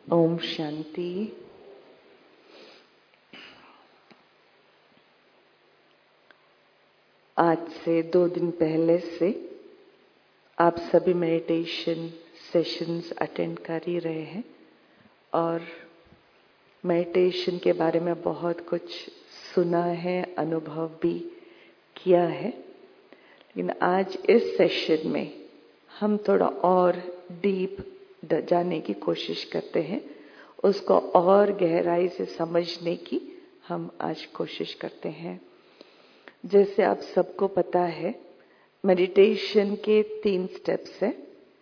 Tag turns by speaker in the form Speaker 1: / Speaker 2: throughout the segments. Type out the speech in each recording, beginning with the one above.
Speaker 1: ओम शांति। आज से 2 दिन पहले से आप सभी मेडिटेशन सेशंस अटेंड कर ही रहे हैं और मेडिटेशन के बारे में बहुत कुछ सुना है, अनुभव भी किया है। लेकिन आज इस सेशन में हम थोड़ा और डीप जाने की कोशिश करते हैं, उसको और गहराई से समझने की हम आज कोशिश करते हैं। जैसे आप सबको पता है, मेडिटेशन के 3 स्टेप्स हैं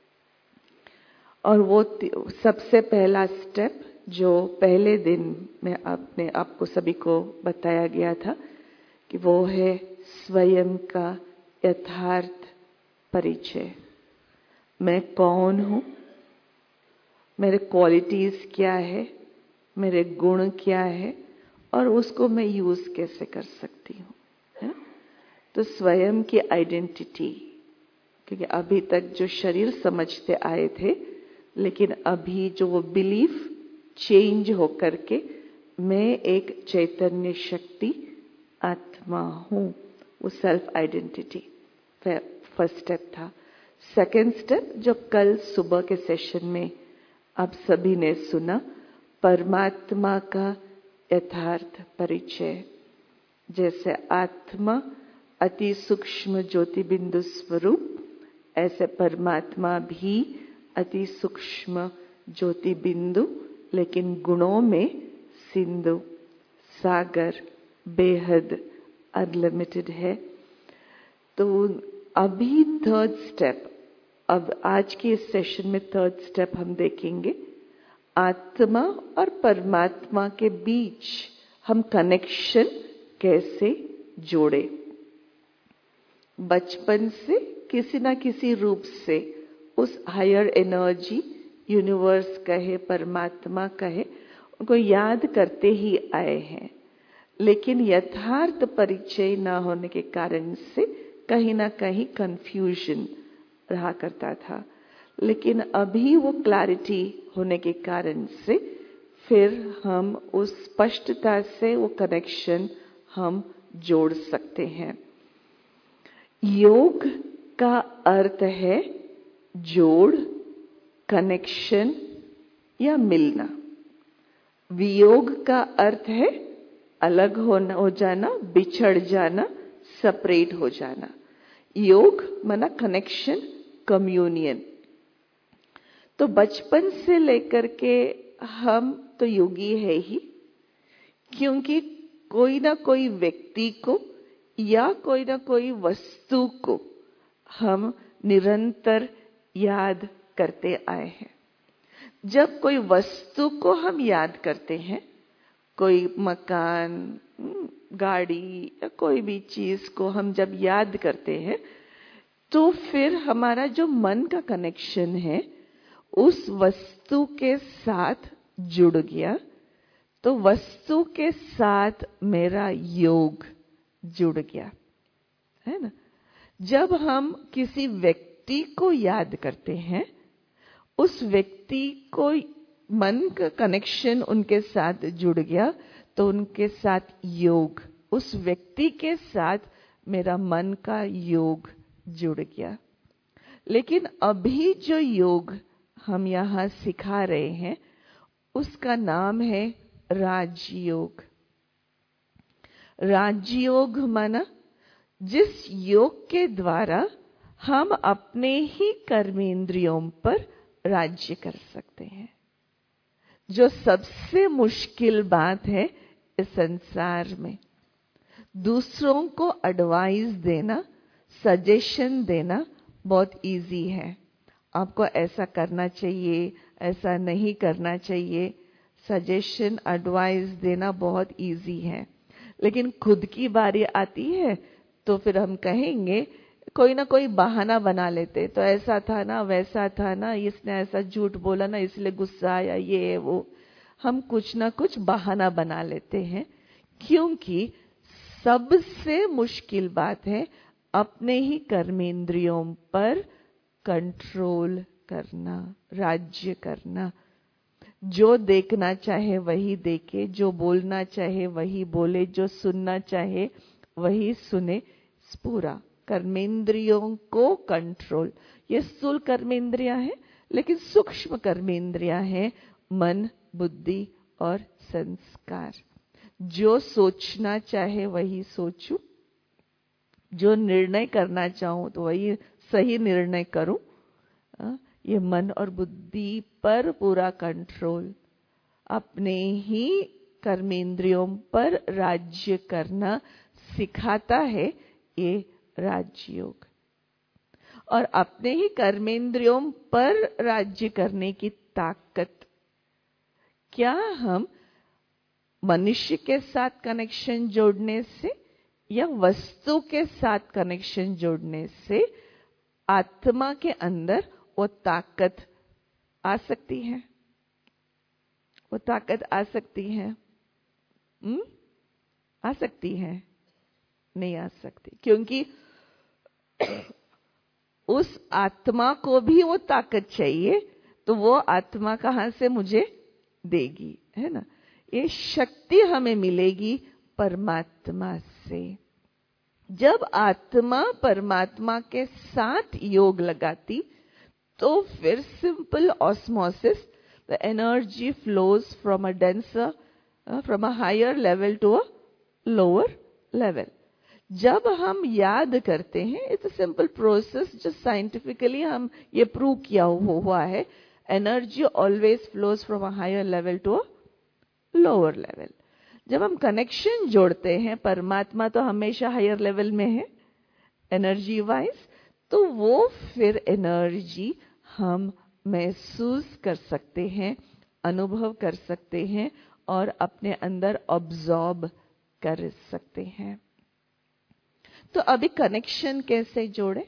Speaker 1: और वो सबसे पहला स्टेप जो पहले दिन में आपने आपको सभी को बताया गया था कि वो है स्वयं का यथार्थ परिचय। मैं कौन हूँ, मेरे क्वालिटीज क्या है, मेरे गुण क्या है और उसको मैं यूज कैसे कर सकती हूँ, है? तो स्वयं की आइडेंटिटी, क्योंकि अभी तक जो शरीर समझते आए थे, लेकिन अभी जो वो बिलीफ चेंज होकर के मैं एक चैतन्य शक्ति आत्मा हूँ, वो सेल्फ आइडेंटिटी फर्स्ट स्टेप था। सेकंड स्टेप जो कल सुबह के सेशन में आप सभी ने सुना, परमात्मा का यथार्थ परिचय। जैसे आत्मा अति सूक्ष्म ज्योति बिंदु स्वरूप, ऐसे परमात्मा भी अति सूक्ष्म ज्योति बिंदु, लेकिन गुणों में सिंधु, सागर, बेहद अनलिमिटेड है। तो अभी थर्ड स्टेप, अब आज के इस सेशन में थर्ड स्टेप हम देखेंगे, आत्मा और परमात्मा के बीच हम कनेक्शन कैसे जोड़े। बचपन से किसी ना किसी रूप से उस हायर एनर्जी, यूनिवर्स कहे, परमात्मा कहे, उनको याद करते ही आए हैं, लेकिन यथार्थ परिचय न होने के कारण से कहीं ना कहीं कंफ्यूजन रहा करता था। लेकिन अभी वो क्लैरिटी होने के कारण से फिर हम उस स्पष्टता से वो कनेक्शन हम जोड़ सकते हैं। योग का अर्थ है जोड़, कनेक्शन या मिलना। वियोग का अर्थ है अलग हो जाना, बिछड़ जाना, सेपरेट हो जाना। योग माना कनेक्शन, कम्युनियन। तो बचपन से लेकर के हम तो योगी है ही, क्योंकि कोई ना कोई व्यक्ति को या कोई ना कोई वस्तु को हम निरंतर याद करते आए हैं। जब कोई वस्तु को हम याद करते हैं, कोई मकान, गाड़ी या कोई भी चीज को हम जब याद करते हैं, तो फिर हमारा जो मन का कनेक्शन है उस वस्तु के साथ जुड़ गया। तो वस्तु के साथ मेरा योग जुड़ गया, है ना। जब हम किसी व्यक्ति को याद करते हैं, उस व्यक्ति को मन का कनेक्शन उनके साथ जुड़ गया, तो उनके साथ योग, उस व्यक्ति के साथ मेरा मन का योग जुड़ गया। लेकिन अभी जो योग हम यहाँ सिखा रहे हैं उसका नाम है राजयोग। राजयोग माना जिस योग के द्वारा हम अपने ही कर्मेंद्रियों पर राज्य कर सकते हैं। जो सबसे मुश्किल बात है इस संसार में, दूसरों को एडवाइस देना, सजेशन देना बहुत इजी है। आपको ऐसा करना चाहिए, ऐसा नहीं करना चाहिए, सजेशन, एडवाइस देना बहुत इजी है। लेकिन खुद की बारी आती है तो फिर हम कहेंगे, कोई ना कोई बहाना बना लेते, तो ऐसा था ना, वैसा था ना, इसने ऐसा झूठ बोला ना, इसलिए गुस्सा आया, ये वो। हम कुछ ना कुछ बहाना बना लेते हैं, क्योंकि सबसे मुश्किल बात है अपने ही कर्मेंद्रियों पर कंट्रोल करना, राज्य करना। जो देखना चाहे वही देखे, जो बोलना चाहे वही बोले, जो सुनना चाहे वही सुने। पूरा कर्मेंद्रियों को कंट्रोल। ये स्थूल कर्मेंद्रियां हैं, लेकिन सूक्ष्म कर्मेंद्रियां हैं मन, बुद्धि और संस्कार। जो सोचना चाहे वही सोचूं, जो निर्णय करना चाहूं तो वही सही निर्णय करूं। ये मन और बुद्धि पर पूरा कंट्रोल, अपने ही कर्मेंद्रियों पर राज्य करना सिखाता है ये राजयोग। और अपने ही कर्मेंद्रियों पर राज्य करने की ताकत, क्या हम मनुष्य के साथ कनेक्शन जोड़ने से या वस्तु के साथ कनेक्शन जोड़ने से आत्मा के अंदर वो ताकत आ सकती है? वो ताकत आ सकती है? आ सकती है? नहीं आ सकती, क्योंकि उस आत्मा को भी वो ताकत चाहिए, तो वो आत्मा कहां से मुझे देगी, है ना? ये शक्ति हमें मिलेगी परमात्मा से। जब आत्मा परमात्मा के साथ योग लगाती तो फिर simple osmosis, the energy flows from a higher level to a lower level. जब हम याद करते हैं, इट्स अ सिंपल प्रोसेस जो साइंटिफिकली हम ये प्रूव किया हुआ है, energy always flows from a higher level to a lower level. जब हम कनेक्शन जोड़ते हैं, परमात्मा तो हमेशा हायर लेवल में है एनर्जी वाइज, तो वो फिर एनर्जी हम महसूस कर सकते हैं, अनुभव कर सकते हैं और अपने अंदर ऑब्जॉर्ब कर सकते हैं। तो अभी कनेक्शन कैसे जोड़े?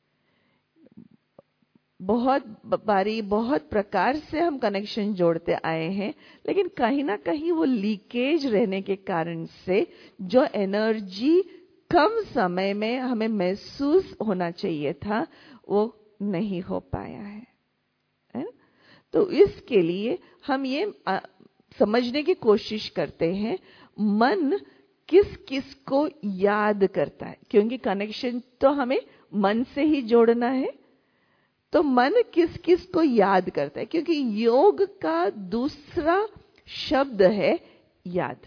Speaker 1: बहुत बारी, बहुत प्रकार से हम कनेक्शन जोड़ते आए हैं, लेकिन कहीं ना कहीं वो लीकेज रहने के कारण से जो एनर्जी कम समय में हमें महसूस होना चाहिए था, वो नहीं हो पाया है। तो इसके लिए हम ये समझने की कोशिश करते हैं, मन किस किस को याद करता है, क्योंकि कनेक्शन तो हमें मन से ही जोड़ना है। तो मन किस किस को याद करता है, क्योंकि योग का दूसरा शब्द है याद।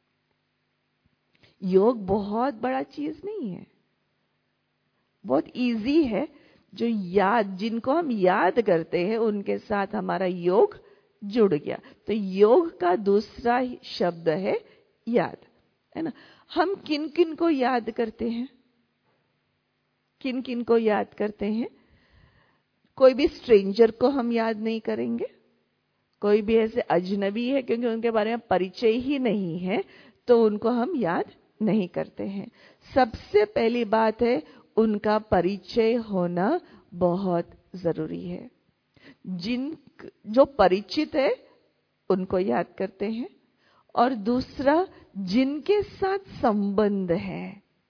Speaker 1: योग बहुत बड़ा चीज नहीं है, बहुत इजी है। जो याद, जिनको हम याद करते हैं उनके साथ हमारा योग जुड़ गया। तो योग का दूसरा शब्द है याद, है ना? हम किन किन को याद करते हैं? किन किन को याद करते हैं? कोई भी स्ट्रेंजर को हम याद नहीं करेंगे। कोई भी ऐसे अजनबी है, क्योंकि उनके बारे में परिचय ही नहीं है, तो उनको हम याद नहीं करते हैं। सबसे पहली बात है, उनका परिचय होना बहुत जरूरी है। जो परिचित है उनको याद करते हैं, और दूसरा जिनके साथ संबंध है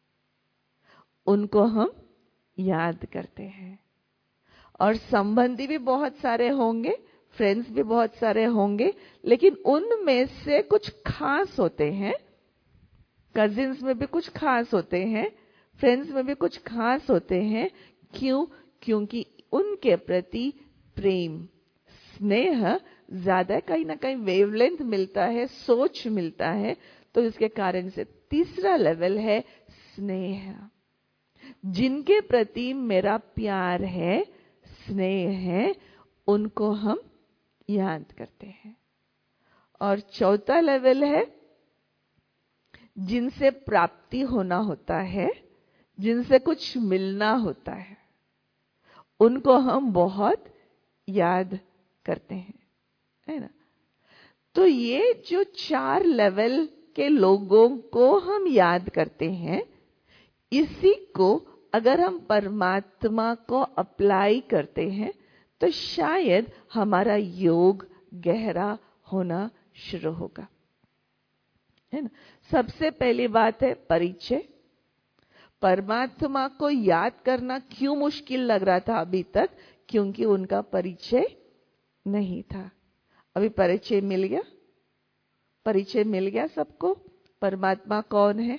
Speaker 1: उनको हम याद करते हैं। और संबंधी भी बहुत सारे होंगे, फ्रेंड्स भी बहुत सारे होंगे, लेकिन उनमें से कुछ खास होते हैं। कजिन्स में भी कुछ खास होते हैं, फ्रेंड्स में भी कुछ खास होते हैं। क्यों? क्योंकि उनके प्रति प्रेम, स्नेह ज्यादा, कहीं ना कहीं वेवलेंथ मिलता है, सोच मिलता है। तो इसके कारण से तीसरा लेवल है स्नेह। जिनके प्रति मेरा प्यार है, स्नेह है, उनको हम याद करते हैं। और चौथा लेवल है जिनसे प्राप्ति होना होता है, जिनसे कुछ मिलना होता है, उनको हम बहुत याद करते हैं, है ना? तो ये जो 4 लेवल के लोगों को हम याद करते हैं, इसी को अगर हम परमात्मा को अप्लाई करते हैं तो शायद हमारा योग गहरा होना शुरू होगा, है ना? सबसे पहली बात है परिचय। परमात्मा को याद करना क्यों मुश्किल लग रहा था अभी तक? क्योंकि उनका परिचय नहीं था। अभी परिचय मिल गया? परिचय मिल गया सबको? परमात्मा कौन है?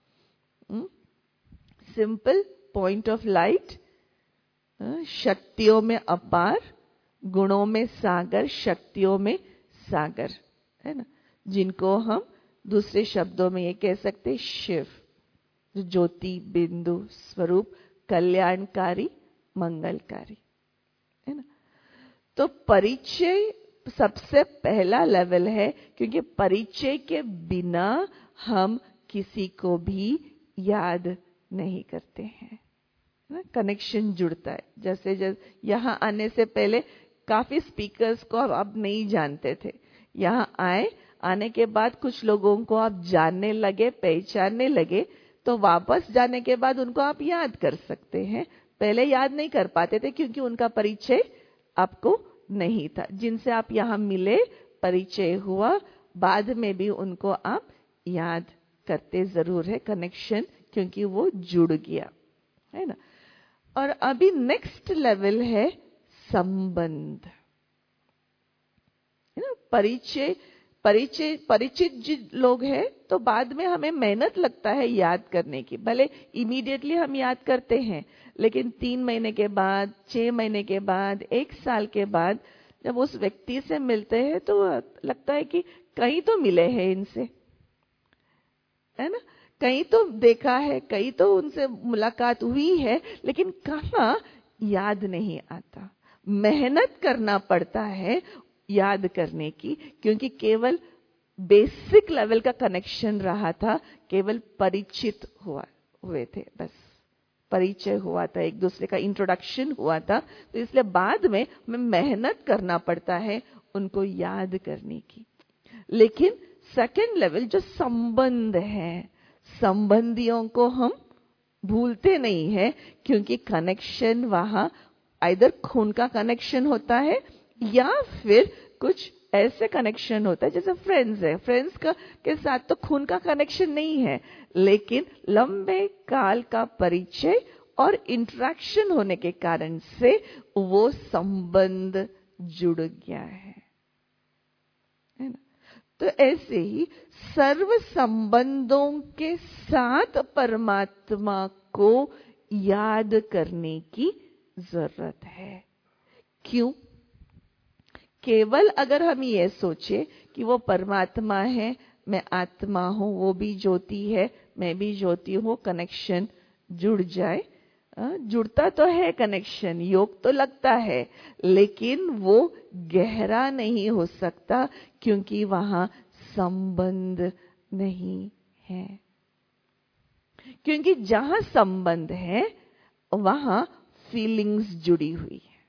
Speaker 1: सिंपल, पॉइंट ऑफ लाइट, शक्तियों में अपार, गुणों में सागर, शक्तियों में सागर, है ना, जिनको हम दूसरे शब्दों में ये कह सकते शिव, ज्योति बिंदु स्वरूप, कल्याणकारी, मंगलकारी, है ना। तो परिचय सबसे पहला लेवल है, क्योंकि परिचय के बिना हम किसी को भी याद नहीं करते हैं, कनेक्शन जुड़ता है। जैसे यहां आने से पहले काफी स्पीकर्स को आप नहीं जानते थे, यहां आने के बाद कुछ लोगों को आप जानने लगे, पहचानने लगे, तो वापस जाने के बाद उनको आप याद कर सकते हैं। पहले याद नहीं कर पाते थे क्योंकि उनका परिचय आपको नहीं था। जिनसे आप यहां मिले, परिचय हुआ, बाद में भी उनको आप याद करते जरूर है, कनेक्शन, क्योंकि वो जुड़ गया, है ना। और अभी नेक्स्ट लेवल है संबंध, है ना। परिचित जिन लोग हैं तो बाद में हमें मेहनत लगता है याद करने की। भले इमीडिएटली हम याद करते हैं, लेकिन 3 महीने के बाद, 6 महीने के बाद, 1 साल के बाद जब उस व्यक्ति से मिलते हैं तो लगता है कि कहीं तो मिले हैं इनसे, है ना, कहीं तो देखा है, कहीं तो उनसे मुलाकात हुई है, लेकिन कहाँ याद नहीं आता। मेहनत करना पड़ता है याद करने की, क्योंकि केवल बेसिक लेवल का कनेक्शन रहा था, केवल परिचित हुए थे, बस परिचय हुआ था, एक दूसरे का इंट्रोडक्शन हुआ था। तो इसलिए बाद में हमें मेहनत करना पड़ता है उनको याद करने की। लेकिन सेकंड लेवल जो संबंध है, संबंधियों को हम भूलते नहीं है, क्योंकि कनेक्शन वहां आइदर खून का कनेक्शन होता है या फिर कुछ ऐसे कनेक्शन होता है जैसे फ्रेंड्स है। फ्रेंड्स के साथ तो खून का कनेक्शन नहीं है, लेकिन लंबे काल का परिचय और इंटरेक्शन होने के कारण से वो संबंध जुड़ गया है ना। तो ऐसे ही सर्व संबंधों के साथ परमात्मा को याद करने की जरूरत है। क्यों? केवल अगर हम ये सोचे कि वो परमात्मा है, मैं आत्मा हूं, वो भी ज्योति है, मैं भी ज्योति हूं, कनेक्शन जुड़ जाए। जुड़ता तो है कनेक्शन, योग तो लगता है, लेकिन वो गहरा नहीं हो सकता क्योंकि वहां संबंध नहीं है। क्योंकि जहां संबंध है वहां फीलिंग्स जुड़ी हुई है,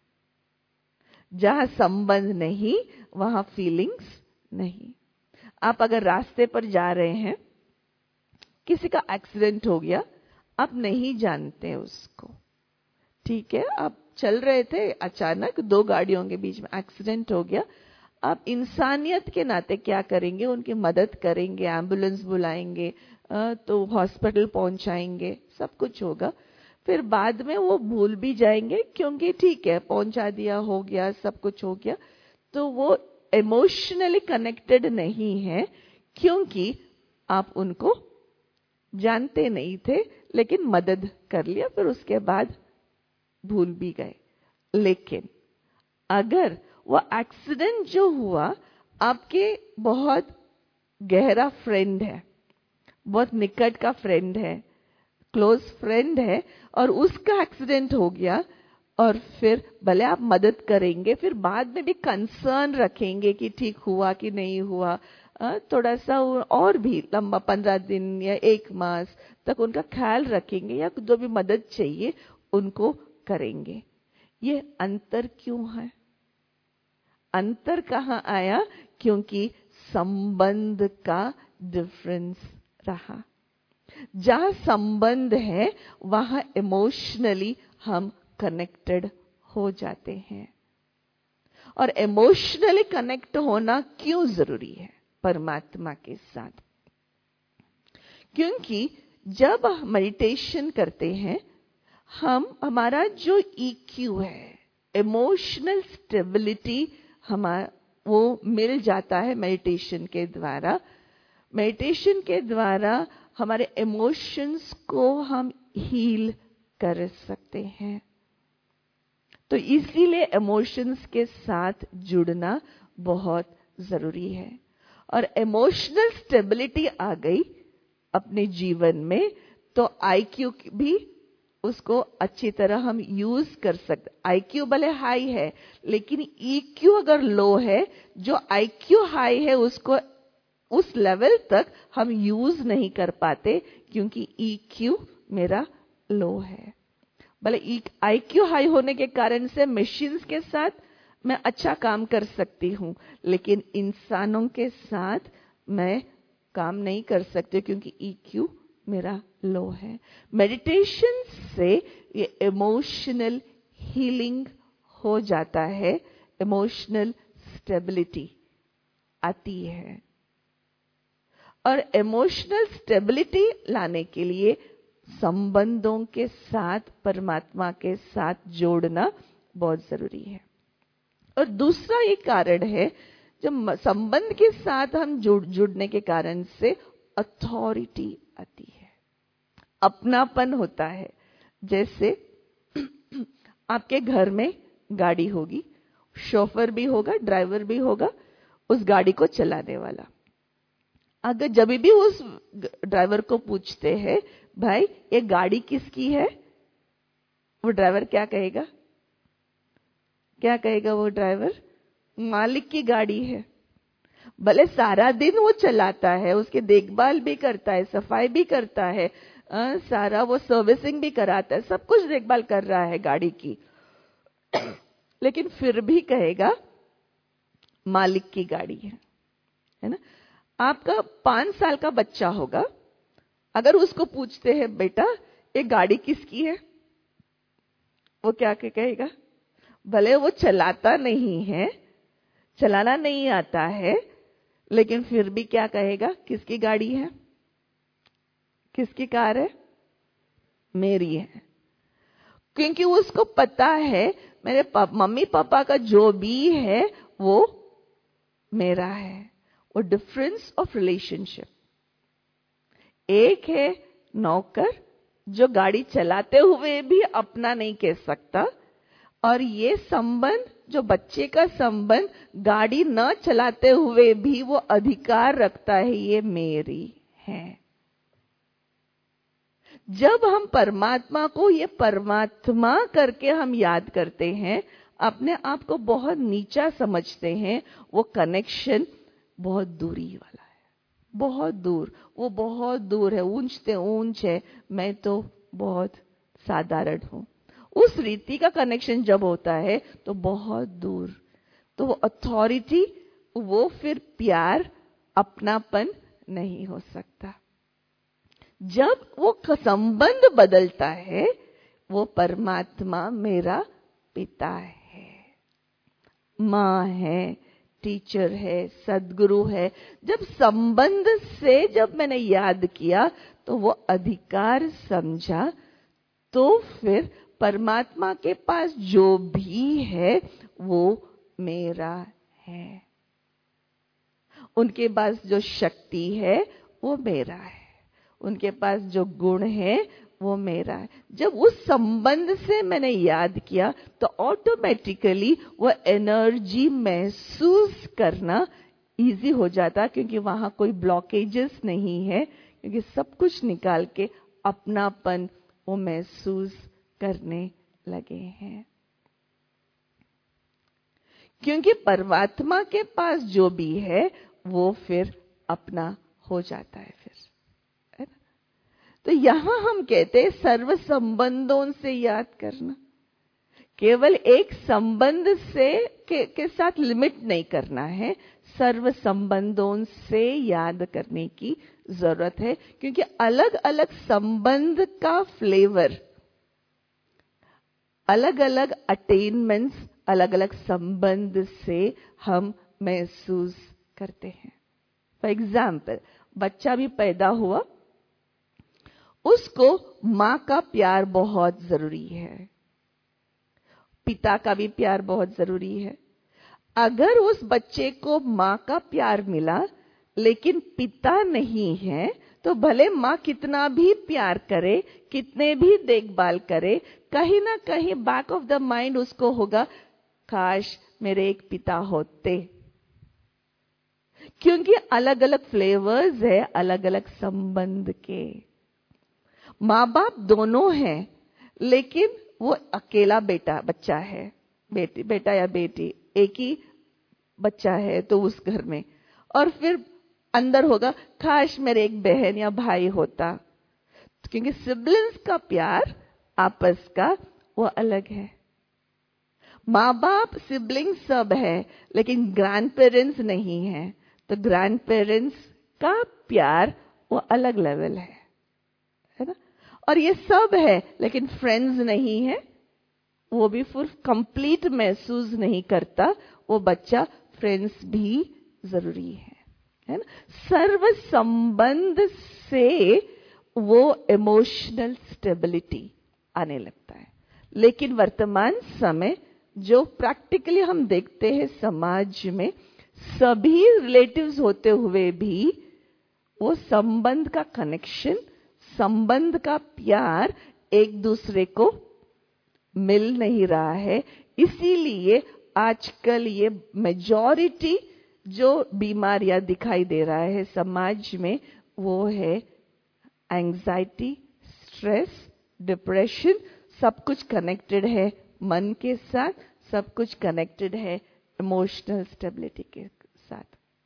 Speaker 1: जहां संबंध नहीं वहां फीलिंग्स नहीं। आप अगर रास्ते पर जा रहे हैं, किसी का एक्सीडेंट हो गया, आप नहीं जानते उसको, ठीक है, आप चल रहे थे, अचानक 2 गाड़ियों के बीच में एक्सीडेंट हो गया, आप इंसानियत के नाते क्या करेंगे? उनकी मदद करेंगे, एम्बुलेंस बुलाएंगे, तो हॉस्पिटल पहुंचाएंगे, सब कुछ होगा। फिर बाद में वो भूल भी जाएंगे क्योंकि ठीक है, पहुंचा दिया, हो गया, सब कुछ हो गया। तो वो इमोशनली कनेक्टेड नहीं है क्योंकि आप उनको जानते नहीं थे, लेकिन मदद कर लिया, फिर उसके बाद भूल भी गए। लेकिन अगर वो एक्सीडेंट जो हुआ आपके बहुत गहरा फ्रेंड है, बहुत निकट का फ्रेंड है, क्लोज फ्रेंड है, और उसका एक्सीडेंट हो गया, और फिर भले आप मदद करेंगे, फिर बाद में भी कंसर्न रखेंगे कि ठीक हुआ कि नहीं हुआ, थोड़ा सा और भी लंबा 15 दिन या 1 मास तक उनका ख्याल रखेंगे, या जो भी मदद चाहिए उनको करेंगे। ये अंतर क्यों है? अंतर कहाँ आया? क्योंकि संबंध का डिफरेंस रहा। जहां संबंध है वहां इमोशनली हम कनेक्टेड हो जाते हैं। और इमोशनली कनेक्ट होना क्यों जरूरी है परमात्मा के साथ? क्योंकि जब मेडिटेशन करते हैं, हमारा जो EQ है, इमोशनल स्टेबिलिटी वो मिल जाता है मेडिटेशन के द्वारा। मेडिटेशन के द्वारा हमारे इमोशंस को हम हील कर सकते हैं। तो इसीलिए इमोशंस के साथ जुड़ना बहुत जरूरी है। और इमोशनल स्टेबिलिटी आ गई अपने जीवन में तो आईक्यू भी उसको अच्छी तरह हम यूज कर सकते। आईक्यू भले हाई है लेकिन ईक्यू अगर लो है, जो आईक्यू हाई है उसको उस लेवल तक हम यूज नहीं कर पाते क्योंकि ईक्यू मेरा लो है। भले आईक्यू हाई होने के कारण से मशीन्स के साथ मैं अच्छा काम कर सकती हूं, लेकिन इंसानों के साथ मैं काम नहीं कर सकती क्योंकि ईक्यू मेरा लो है। मेडिटेशन से ये इमोशनल हीलिंग हो जाता है, इमोशनल स्टेबिलिटी आती है। और इमोशनल स्टेबिलिटी लाने के लिए संबंधों के साथ, परमात्मा के साथ जोड़ना बहुत जरूरी है। और दूसरा एक कारण है, जब संबंध के साथ हम जुड़ने के कारण से अथॉरिटी आती है, अपनापन होता है। जैसे आपके घर में गाड़ी होगी, शोफर भी होगा, ड्राइवर भी होगा, उस गाड़ी को चलाने वाला। अगर जब भी उस ड्राइवर को पूछते हैं भाई ये गाड़ी किसकी है, वो ड्राइवर क्या कहेगा? क्या कहेगा वो ड्राइवर? मालिक की गाड़ी है। भले सारा दिन वो चलाता है, उसकी देखभाल भी करता है, सफाई भी करता है, सारा वो सर्विसिंग भी कराता है, सब कुछ देखभाल कर रहा है गाड़ी की, लेकिन फिर भी कहेगा मालिक की गाड़ी है ना। आपका 5 साल का बच्चा होगा, अगर उसको पूछते हैं बेटा ये गाड़ी किसकी है, वो क्या कहेगा? भले वो चलाता नहीं है, चलाना नहीं आता है, लेकिन फिर भी क्या कहेगा? किसकी गाड़ी है, किसकी कार है? मेरी है। क्योंकि उसको पता है मेरे मम्मी पापा का जो भी है वो मेरा है। वो डिफरेंस ऑफ रिलेशनशिप। एक है नौकर जो गाड़ी चलाते हुए भी अपना नहीं कह सकता, और ये संबंध जो बच्चे का संबंध गाड़ी न चलाते हुए भी वो अधिकार रखता है, ये मेरी है। जब हम परमात्मा को ये परमात्मा करके हम याद करते हैं, अपने आप को बहुत नीचा समझते हैं, वो कनेक्शन बहुत दूरी वाला है, बहुत दूर, वो बहुत दूर है, ऊंच से ऊंच है, मैं तो बहुत साधारण हूं। उस रीति का कनेक्शन जब होता है तो बहुत दूर, तो वो अथॉरिटी, वो फिर प्यार, अपनापन नहीं हो सकता। जब वो संबंध बदलता है, वो परमात्मा मेरा पिता है, माँ है, टीचर है, सदगुरु है। जब संबंध से जब मैंने याद किया तो वो अधिकार समझा, तो फिर परमात्मा के पास जो भी है वो मेरा है। उनके पास जो शक्ति है वो मेरा है, उनके पास जो गुण है वो मेरा है। जब उस संबंध से मैंने याद किया तो ऑटोमेटिकली वो एनर्जी महसूस करना इजी हो जाता, क्योंकि वहां कोई ब्लॉकेजेस नहीं है, क्योंकि सब कुछ निकाल के अपनापन वो महसूस करने लगे हैं। क्योंकि परमात्मा के पास जो भी है वो फिर अपना हो जाता है फिर, है ना। तो यहां हम कहते हैं सर्व संबंधों से याद करना, केवल एक संबंध से के साथ लिमिट नहीं करना है, सर्व संबंधों से याद करने की जरूरत है। क्योंकि अलग अलग संबंध का फ्लेवर, अलग अलग अटेनमेंट्स, अलग अलग संबंध से हम महसूस करते हैं। फॉर एग्जाम्पल, बच्चा भी पैदा हुआ, उसको माँ का प्यार बहुत जरूरी है, पिता का भी प्यार बहुत जरूरी है। अगर उस बच्चे को माँ का प्यार मिला लेकिन पिता नहीं है, तो भले माँ कितना भी प्यार करे, कितने भी देखभाल करे, कहीं ना कहीं बैक ऑफ द माइंड उसको होगा, काश मेरे एक पिता होते। क्योंकि अलग अलग फ्लेवर्स है अलग अलग संबंध के। माँ बाप दोनों हैं, लेकिन वो अकेला बच्चा है, बेटा या बेटी एक ही बच्चा है तो उस घर में, और फिर अंदर होगा काश मेरे एक बहन या भाई होता। क्योंकि सिबलिंग्स का प्यार आपस का वो अलग है। माँ बाप सिबलिंग्स सब है, लेकिन ग्रैंड पेरेंट्स नहीं है, तो ग्रैंड पेरेंट्स का प्यार वो अलग लेवल है ना। और ये सब है, लेकिन फ्रेंड्स नहीं है, वो भी फुल कंप्लीट महसूस नहीं करता वो बच्चा, फ्रेंड्स भी जरूरी है ना। सर्व संबंध से वो इमोशनल स्टेबिलिटी आने लगता है। लेकिन वर्तमान समय जो प्रैक्टिकली हम देखते हैं समाज में, सभी रिलेटिव्स होते हुए भी वो संबंध का कनेक्शन, संबंध का प्यार एक दूसरे को मिल नहीं रहा है। इसीलिए आजकल ये मेजॉरिटी जो बीमारियां दिखाई दे रहा है समाज में, वो है एंजाइटी, स्ट्रेस, डिप्रेशन। सब कुछ कनेक्टेड है मन के साथ, सब कुछ कनेक्टेड है इमोशनल स्टेबिलिटी के साथ।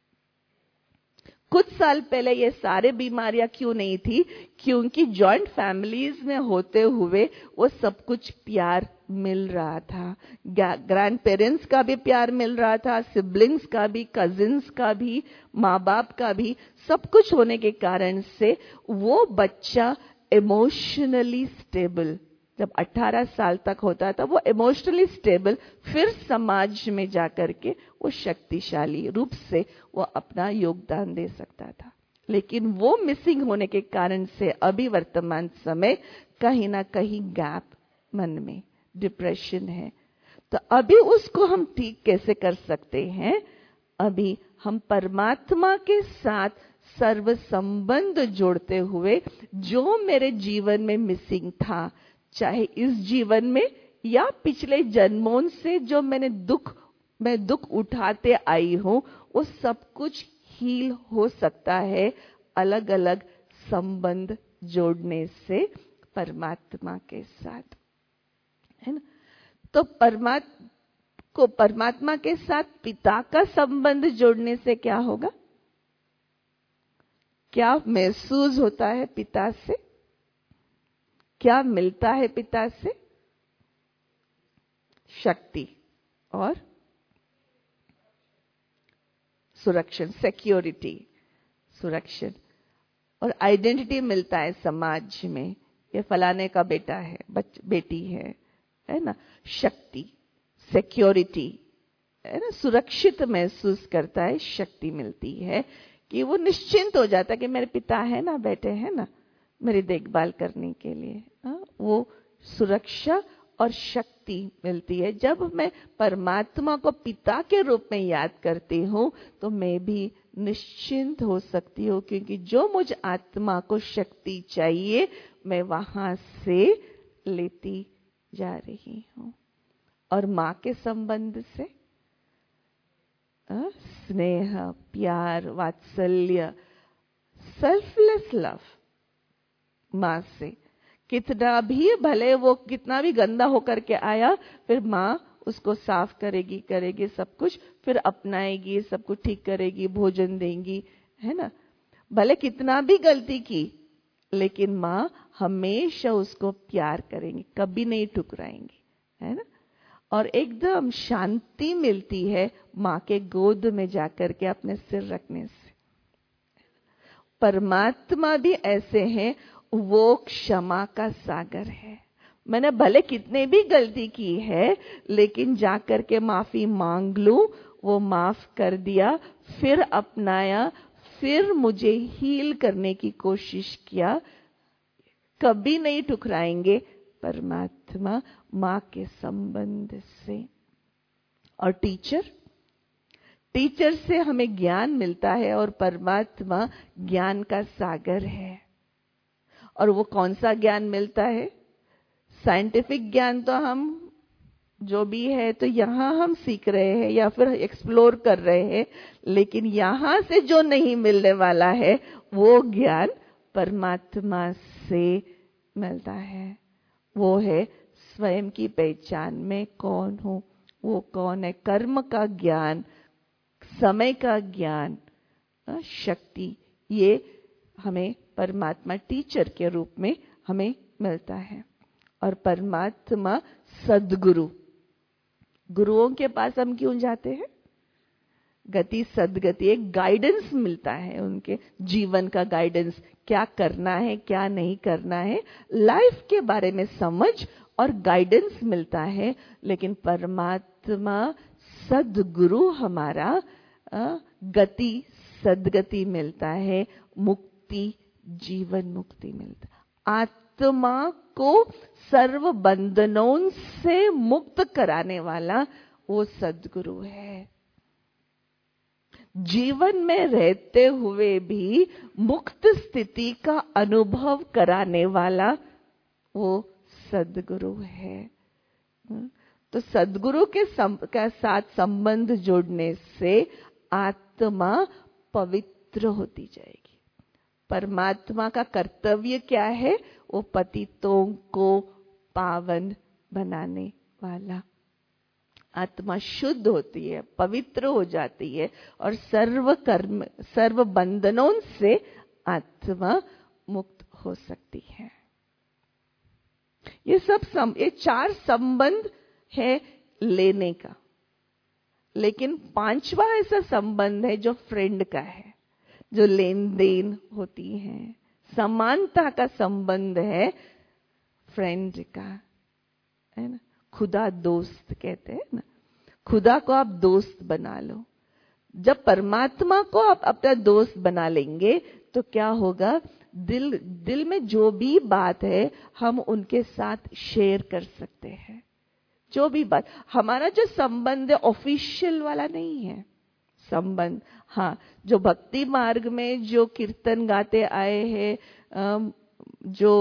Speaker 1: कुछ साल पहले ये सारे बीमारियां क्यों नहीं थी? क्योंकि जॉइंट फैमिलीज में होते हुए वो सब कुछ प्यार मिल रहा था। ग्रैंड पेरेंट्स का भी प्यार मिल रहा था, सिबलिंग्स का भी, कजिन्स का भी, माँ बाप का भी, सब कुछ होने के कारण से वो बच्चा इमोशनली स्टेबल, जब 18 साल तक होता था वो इमोशनली स्टेबल, फिर समाज में जाकर के वो शक्तिशाली रूप से वो अपना योगदान दे सकता था। लेकिन वो मिसिंग होने के कारण से अभी वर्तमान समय कहीं ना कहीं गैप मन में, डिप्रेशन है। तो अभी उसको हम ठीक कैसे कर सकते हैं? अभी हम परमात्मा के साथ सर्व संबंध जोड़ते हुए, जो मेरे जीवन में मिसिंग था, चाहे इस जीवन में या पिछले जन्मों से जो मैं दुख उठाते आई हूं, वो सब कुछ हील हो सकता है अलग अलग संबंध जोड़ने से परमात्मा के साथ, है ना। तो परमात्मा के साथ पिता का संबंध जोड़ने से क्या होगा? क्या महसूस होता है पिता से? क्या मिलता है पिता से? शक्ति और सुरक्षण, सिक्योरिटी, सुरक्षण और आइडेंटिटी मिलता है समाज में। ये फलाने का बेटा है, बेटी है ना। शक्ति, सिक्योरिटी, है ना, सुरक्षित महसूस करता है, शक्ति मिलती है कि वो निश्चिंत हो जाता है कि मेरे पिता है ना, बेटे हैं ना मेरी देखभाल करने के लिए। वो सुरक्षा और शक्ति मिलती है। जब मैं परमात्मा को पिता के रूप में याद करती हूँ, तो मैं भी निश्चिंत हो सकती हूँ, क्योंकि जो मुझ आत्मा को शक्ति चाहिए मैं वहां से लेती जा रही हूँ। और माँ के संबंध से स्नेह, प्यार, वात्सल्य, सेल्फलेस लव, माँ से कितना भी, भले वो कितना भी गंदा होकर के आया, फिर माँ उसको साफ करेगी सब कुछ, फिर अपनाएगी, सब कुछ ठीक करेगी, भोजन देंगी, है ना। भले कितना भी गलती की, लेकिन माँ हमेशा उसको प्यार करेंगी, कभी नहीं ठुकराएंगी, है ना। और एकदम शांति मिलती है माँ के गोद में जाकर के अपने सिर रखने से। परमात्मा भी ऐसे हैं, वो क्षमा का सागर है। मैंने भले कितने भी गलती की है, लेकिन जाकर के माफी मांग लूं, वो माफ कर दिया, फिर अपनाया, फिर मुझे हील करने की कोशिश किया, कभी नहीं ठुकराएंगे परमात्मा माँ के संबंध से। और टीचर, टीचर से हमें ज्ञान मिलता है और परमात्मा ज्ञान का सागर है। और वो कौन सा ज्ञान मिलता है? साइंटिफिक ज्ञान तो हम जो भी है तो यहाँ हम सीख रहे हैं या फिर एक्सप्लोर कर रहे हैं, लेकिन यहाँ से जो नहीं मिलने वाला है वो ज्ञान परमात्मा से मिलता है। वो है स्वयं की पहचान, मैं कौन हूं, वो कौन है, कर्म का ज्ञान, समय का ज्ञान, शक्ति, ये हमें परमात्मा टीचर के रूप में हमें मिलता है। और परमात्मा सद्गुरु, गुरुओं के पास हम क्यों जाते हैं? गति सद्गति, एक गाइडेंस मिलता है, उनके जीवन का गाइडेंस, क्या करना है क्या नहीं करना है, लाइफ के बारे में समझ और गाइडेंस मिलता है। लेकिन परमात्मा सद्गुरु हमारा गति सद्गति मिलता है, मुक्ति, जीवन मुक्ति मिलता है। आत्मा को सर्व बंधनों से मुक्त कराने वाला वो सद्गुरु है। जीवन में रहते हुए भी मुक्त स्थिति का अनुभव कराने वाला वो सद्गुरु है। तो सद्गुरु के साथ संबंध जोड़ने से आत्मा पवित्र होती जाएगी। परमात्मा का कर्तव्य क्या है? वो पतितों को पावन बनाने वाला। आत्मा शुद्ध होती है, पवित्र हो जाती है और सर्व कर्म, सर्व बंधनों से आत्मा मुक्त हो सकती है। ये चार संबंध है लेने का। लेकिन पांचवा ऐसा संबंध है जो फ्रेंड का है, जो लेन देन होती है, समानता का संबंध है फ्रेंड का, है ना। खुदा दोस्त कहते हैं ना, खुदा को आप दोस्त बना लो। जब परमात्मा को आप अपना दोस्त बना लेंगे तो क्या होगा? दिल में जो भी बात है हम उनके साथ शेयर कर सकते हैं। जो भी बात, हमारा जो संबंध है ऑफिशियल वाला नहीं है संबंध। हाँ, जो भक्ति मार्ग में जो कीर्तन गाते आए हैं, जो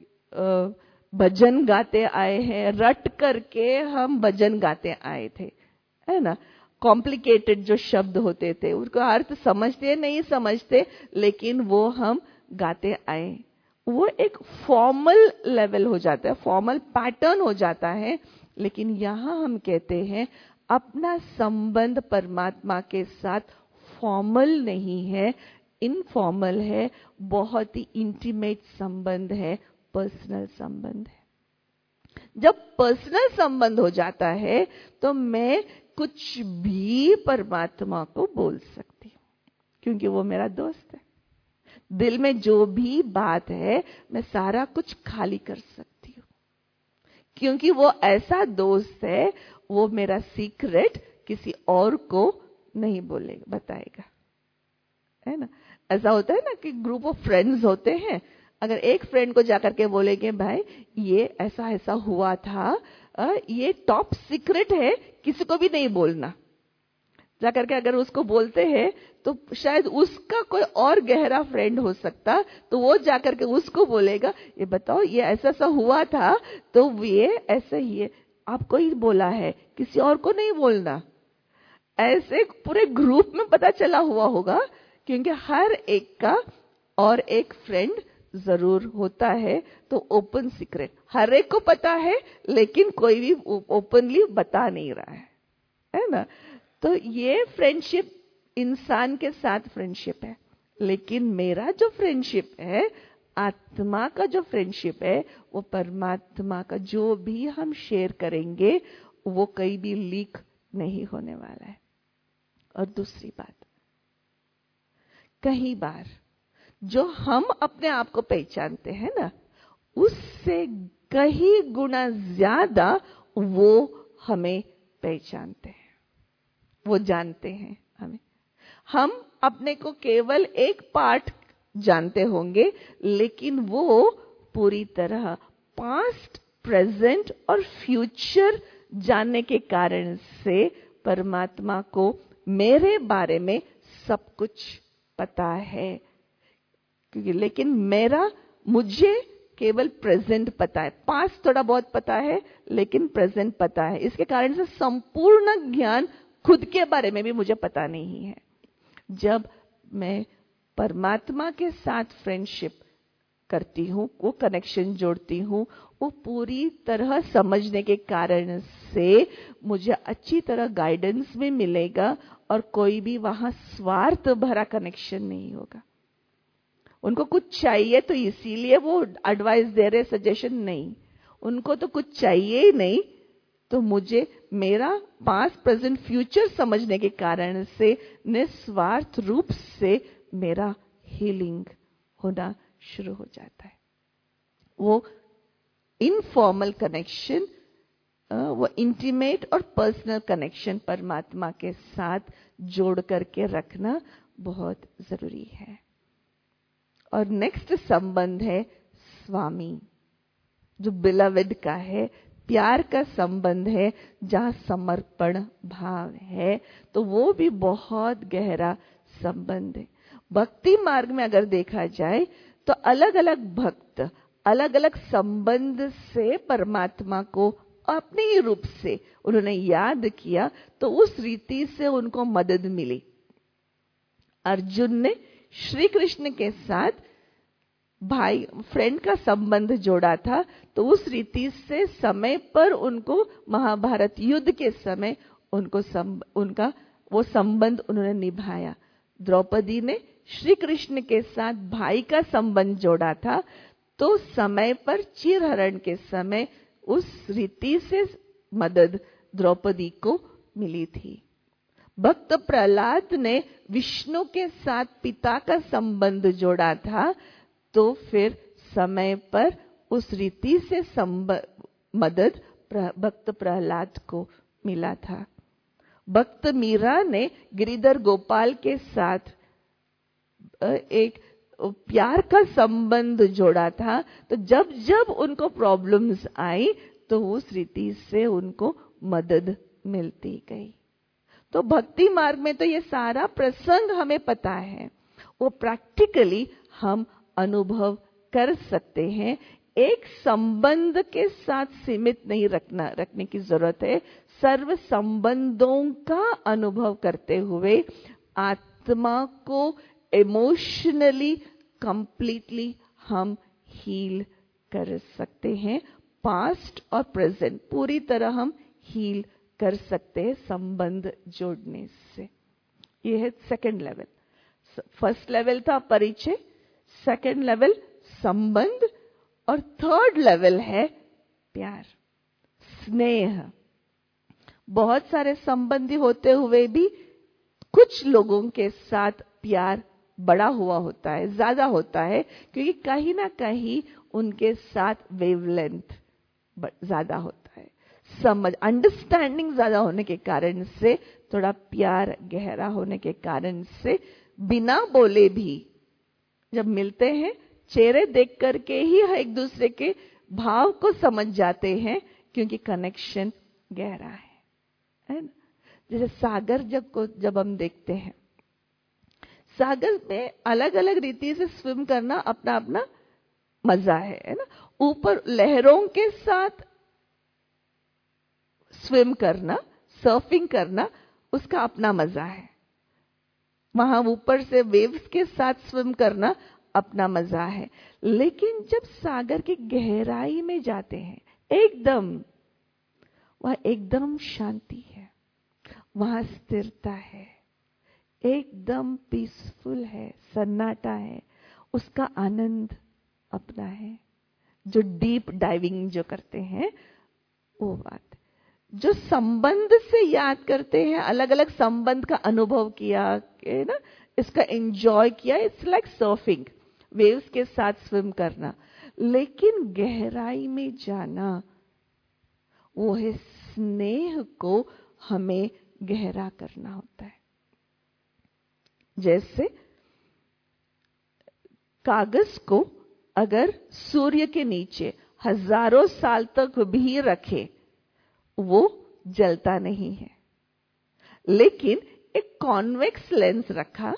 Speaker 1: भजन गाते आए हैं, रट करके हम भजन गाते आए थे, है ना। कॉम्प्लिकेटेड जो शब्द होते थे उनको अर्थ समझते नहीं समझते, लेकिन वो हम गाते आए। वो एक फॉर्मल लेवल हो जाता है, फॉर्मल पैटर्न हो जाता है। लेकिन यहां हम कहते हैं अपना संबंध परमात्मा के साथ फॉर्मल नहीं है, इनफॉर्मल है, बहुत ही इंटीमेट संबंध है, पर्सनल संबंध है। जब पर्सनल संबंध हो जाता है तो मैं कुछ भी परमात्मा को बोल सकती हूँ, क्योंकि वो मेरा दोस्त है। दिल में जो भी बात है मैं सारा कुछ खाली कर सकती हूँ, क्योंकि वो ऐसा दोस्त है, वो मेरा सीक्रेट किसी और को नहीं बोलेगा, बताएगा, है ना। ऐसा होता है ना कि ग्रुप ऑफ फ्रेंड्स होते हैं, अगर एक फ्रेंड को जाकर के बोलेंगे भाई ये ऐसा ऐसा हुआ था, ये टॉप सीक्रेट है, किसी को भी नहीं बोलना, जाकर के अगर उसको बोलते हैं तो शायद उसका कोई और गहरा फ्रेंड हो सकता, तो वो जाकर के उसको बोलेगा ये बताओ ये ऐसा ऐसा हुआ था, तो ये ऐसा ही है, आपको ही बोला है, किसी और को नहीं बोलना। ऐसे पूरे ग्रुप में पता चला हुआ होगा, क्योंकि हर एक का और एक फ्रेंड जरूर होता है। तो ओपन सीक्रेट हर एक को पता है, लेकिन कोई भी ओपनली बता नहीं रहा है ना। तो ये फ्रेंडशिप इंसान के साथ फ्रेंडशिप है। लेकिन मेरा जो फ्रेंडशिप है, आत्मा का जो फ्रेंडशिप है, वो परमात्मा का जो भी हम शेयर करेंगे वो कहीं भी लीक नहीं होने वाला है। और दूसरी बात, कई बार जो हम अपने आप को पहचानते हैं ना, उससे कई गुना ज्यादा वो हमें पहचानते हैं, वो जानते हैं हमें। हम अपने को केवल एक पार्ट जानते होंगे, लेकिन वो पूरी तरह पास्ट, प्रेजेंट और फ्यूचर जानने के कारण से परमात्मा को मेरे बारे में सब कुछ पता है, लेकिन मुझे केवल प्रेजेंट पता है। पास्ट थोड़ा बहुत पता है, लेकिन प्रेजेंट पता है। इसके कारण से संपूर्ण ज्ञान खुद के बारे में भी मुझे पता नहीं है। जब मैं परमात्मा के साथ फ्रेंडशिप करती हूँ, वो कनेक्शन जोड़ती हूँ, वो पूरी तरह समझने के कारण से मुझे अच्छी तरह गाइडेंस भी मिलेगा और कोई भी वहां स्वार्थ भरा कनेक्शन नहीं होगा। उनको कुछ चाहिए तो इसीलिए वो एडवाइस दे रहे, सजेशन नहीं। उनको तो कुछ चाहिए ही नहीं, तो मुझे मेरा पास्ट प्रेजेंट फ्यूचर समझने के कारण से निस्वार्थ रूप से मेरा हीलिंग होना शुरू हो जाता है। वो इनफॉर्मल कनेक्शन, वो इंटीमेट और पर्सनल कनेक्शन परमात्मा के साथ जोड़ करके रखना बहुत जरूरी है। और नेक्स्ट संबंध है स्वामी, जो बिलवेड का है, प्यार का संबंध है, जहां समर्पण भाव है, तो वो भी बहुत गहरा संबंध है। भक्ति मार्ग में अगर देखा जाए तो अलग अलग भक्त अलग अलग संबंध से परमात्मा को अपने ही रूप से उन्होंने याद किया, तो उस रीति से उनको मदद मिली। अर्जुन ने श्री कृष्ण के साथ भाई फ्रेंड का संबंध जोड़ा था, तो उस रीति से समय पर उनको महाभारत युद्ध के समय उनका वो संबंध उन्होंने निभाया। द्रौपदी ने श्री कृष्ण के साथ भाई का संबंध जोड़ा था, तो समय पर चीरहरण के समय उस रीति से मदद द्रौपदी को मिली थी। भक्त प्रहलाद ने विष्णु के साथ पिता का संबंध जोड़ा था, तो फिर समय पर उस रीति से मदद भक्त प्रहलाद को मिला था। भक्त मीरा ने गिरिधर गोपाल के साथ एक प्यार का संबंध जोड़ा था, तो जब जब उनको प्रॉब्लम्स आई तो उस रीति से उनको मदद मिलती गई। तो भक्ति मार्ग में तो ये सारा प्रसंग हमें पता है, वो प्रैक्टिकली हम अनुभव कर सकते हैं। एक संबंध के साथ सीमित नहीं रखने की जरूरत है। सर्व संबंधों का अनुभव करते हुए आत्मा को इमोशनली कंप्लीटली हम हील कर सकते हैं। पास्ट और प्रेजेंट पूरी तरह हम हील कर सकते हैं संबंध जोड़ने से। ये है सेकंड लेवल। फर्स्ट लेवल था परिचय, सेकंड लेवल संबंध, और थर्ड लेवल है प्यार, स्नेह। बहुत सारे संबंधी होते हुए भी कुछ लोगों के साथ प्यार बड़ा हुआ होता है, ज्यादा होता है, क्योंकि कहीं ना कहीं उनके साथ वेवलेंथ ज्यादा होता है, समझ अंडरस्टैंडिंग ज्यादा होने के कारण से, थोड़ा प्यार गहरा होने के कारण से बिना बोले भी जब मिलते हैं चेहरे देख करके ही एक दूसरे के भाव को समझ जाते हैं, क्योंकि कनेक्शन गहरा है ना। जैसे सागर जब हम देखते हैं, सागर में अलग अलग रीति से स्विम करना अपना अपना मजा है ना। ऊपर लहरों के साथ स्विम करना, सर्फिंग करना, उसका अपना मजा है। वहां ऊपर से वेव्स के साथ स्विम करना अपना मजा है। लेकिन जब सागर की गहराई में जाते हैं, वह एकदम शांति है, वहां स्थिरता है, एकदम पीसफुल है, सन्नाटा है, उसका आनंद अपना है। जो डीप डाइविंग जो करते हैं वो बात, जो संबंध से याद करते हैं, अलग अलग संबंध का अनुभव किया ना, इसका एंजॉय किया, इट्स लाइक सर्फिंग, वेव्स के साथ स्विम करना। लेकिन गहराई में जाना वो है स्नेह को हमें गहरा करना होता है। जैसे कागज को अगर सूर्य के नीचे हजारों साल तक भी रखे वो जलता नहीं है, लेकिन
Speaker 2: एक कॉन्वेक्स लेंस रखा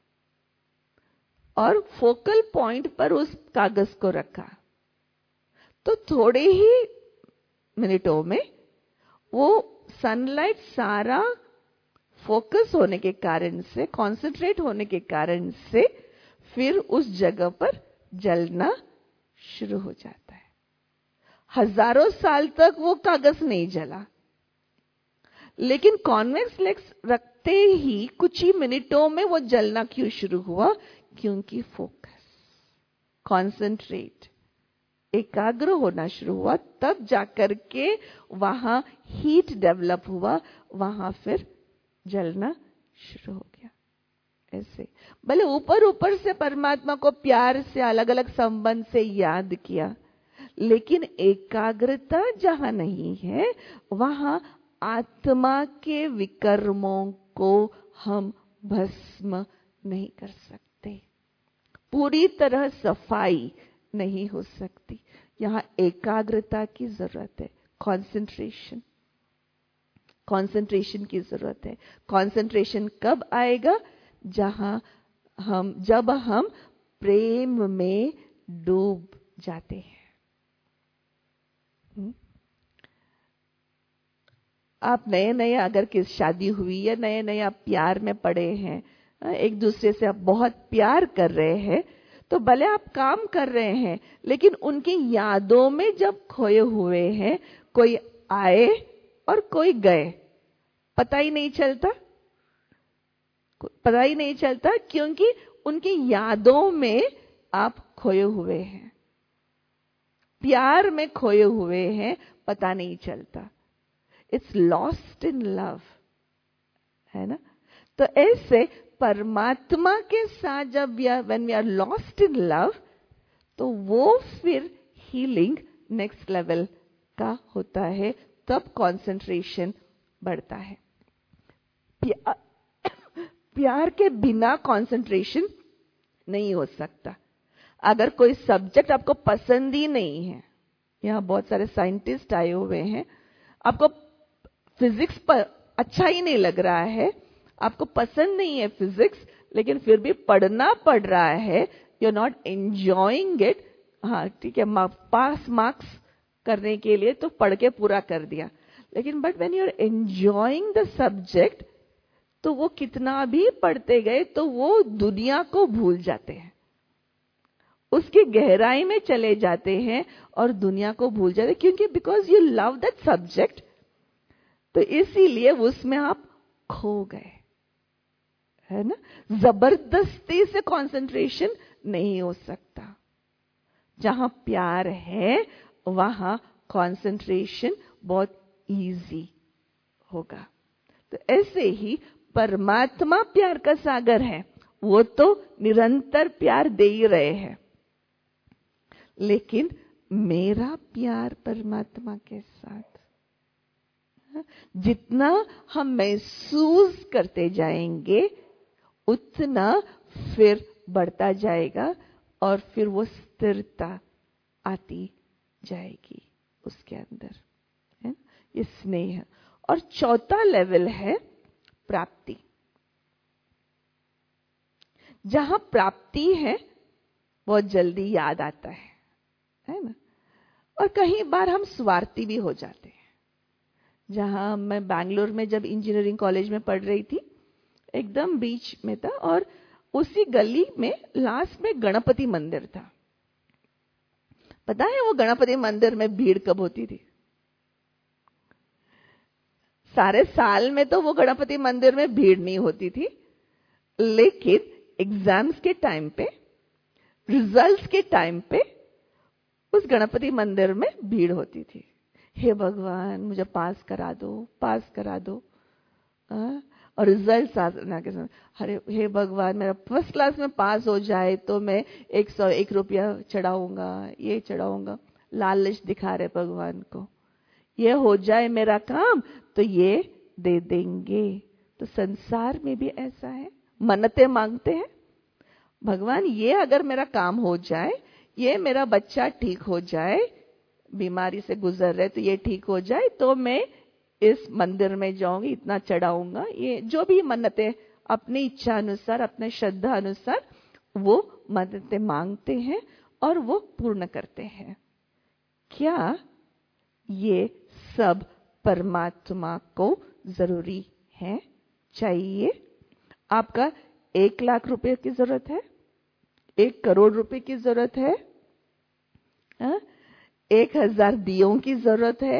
Speaker 2: और फोकल पॉइंट पर उस कागज को रखा, तो थोड़े ही मिनटों में वो सनलाइट सारा फोकस होने के कारण से, कंसंट्रेट होने के कारण से फिर उस जगह पर जलना शुरू हो जाता है। हजारों साल तक वो कागज नहीं जला, लेकिन कॉन्वेक्स लेंस रखते ही कुछ ही मिनटों में वो जलना क्यों शुरू हुआ? क्योंकि फोकस, कॉन्सेंट्रेट, एकाग्र होना शुरू हुआ, तब जाकर के वहां हीट डेवलप हुआ, वहां फिर जलना शुरू हो गया। ऐसे भले ऊपर ऊपर से परमात्मा को प्यार से, अलग अलग संबंध से याद किया, लेकिन एकाग्रता जहां नहीं है, वहां आत्मा के विकर्मों को हम भस्म नहीं कर सकते, पूरी तरह सफाई नहीं हो सकती। यहां एकाग्रता की जरूरत है, कंसंट्रेशन की जरूरत है। कंसंट्रेशन कब आएगा? जब हम प्रेम में डूब जाते हैं। आप नए नए अगर किस शादी हुई या नए नए आप प्यार में पड़े हैं, एक दूसरे से आप बहुत प्यार कर रहे हैं, तो भले आप काम कर रहे हैं, लेकिन उनकी यादों में जब खोए हुए हैं, कोई आए और कोई गए, पता ही नहीं चलता, क्योंकि उनकी यादों में आप खोए हुए हैं, प्यार में खोए हुए हैं, पता नहीं चलता। इट्स लॉस्ट इन लव, है ना? तो ऐसे परमात्मा के साथ जब when we are lost in love, तो वो फिर हीलिंग नेक्स्ट लेवल का होता है, तब कंसंट्रेशन बढ़ता है। प्यार के बिना कंसंट्रेशन नहीं हो सकता। अगर कोई सब्जेक्ट आपको पसंद ही नहीं है, यहां बहुत सारे साइंटिस्ट आए हुए हैं, आपको फिजिक्स पर अच्छा ही नहीं लग रहा है, आपको पसंद नहीं है फिजिक्स, लेकिन फिर भी पढ़ना पड़ रहा है, you are not enjoying it. हाँ ठीक है, पास मार्क्स करने के लिए तो पढ़ के पूरा कर दिया, लेकिन but when you are enjoying the subject, तो वो कितना भी पढ़ते गए तो वो दुनिया को भूल जाते हैं, उसकी गहराई में चले जाते हैं और दुनिया को भूल जाते हैं, क्योंकि because you love that subject, तो इसीलिए उसमें आप खो गए, है ना? जबरदस्ती से कंसंट्रेशन नहीं हो सकता। जहां प्यार है वहां कंसंट्रेशन बहुत इजी होगा। तो ऐसे ही परमात्मा प्यार का सागर है, वो तो निरंतर प्यार दे ही रहे हैं, लेकिन मेरा प्यार परमात्मा के साथ जितना हम महसूस करते जाएंगे, उतना फिर बढ़ता जाएगा और फिर वो स्थिरता आती जाएगी उसके अंदर, है ये स्नेह। और चौथा लेवल है प्राप्ति। जहां प्राप्ति है बहुत जल्दी याद आता है ना? और कई बार हम स्वार्थी भी हो जाते हैं। जहां मैं बैंगलोर में जब इंजीनियरिंग कॉलेज में पढ़ रही थी, एकदम बीच में था, और उसी गली में लास्ट में गणपति मंदिर था। पता है वो गणपति मंदिर में भीड़ कब होती थी? सारे साल में तो वो गणपति मंदिर में भीड़ नहीं होती थी, लेकिन एग्जाम्स के टाइम पे, रिजल्ट्स के टाइम पे उस गणपति मंदिर में भीड़ होती थी। हे भगवान मुझे पास करा दो, और रिजल्ट आने के समय, अरे हे भगवान मेरा फर्स्ट क्लास में पास हो जाए तो मैं 101 रुपया चढ़ाऊंगा, ये चढ़ाऊंगा, लालच दिखा रहे भगवान को, ये हो जाए मेरा काम तो ये दे देंगे। तो संसार में भी ऐसा है, मन्नतें मांगते हैं, भगवान ये अगर मेरा काम हो जाए, ये मेरा बच्चा ठीक हो जाए, बीमारी से गुजर रहे तो ये ठीक हो जाए, तो मैं इस मंदिर में जाऊंगी, इतना चढ़ाऊंगा, ये जो भी मन्नतें अपनी इच्छा अनुसार, अपने श्रद्धा अनुसार वो मन्नतें मांगते हैं और वो पूर्ण करते हैं। क्या ये सब परमात्मा को जरूरी है, चाहिए? आपका 1 लाख रुपए की जरूरत है, 1 करोड़ रुपए की जरूरत है, 1000 दियों की जरूरत है,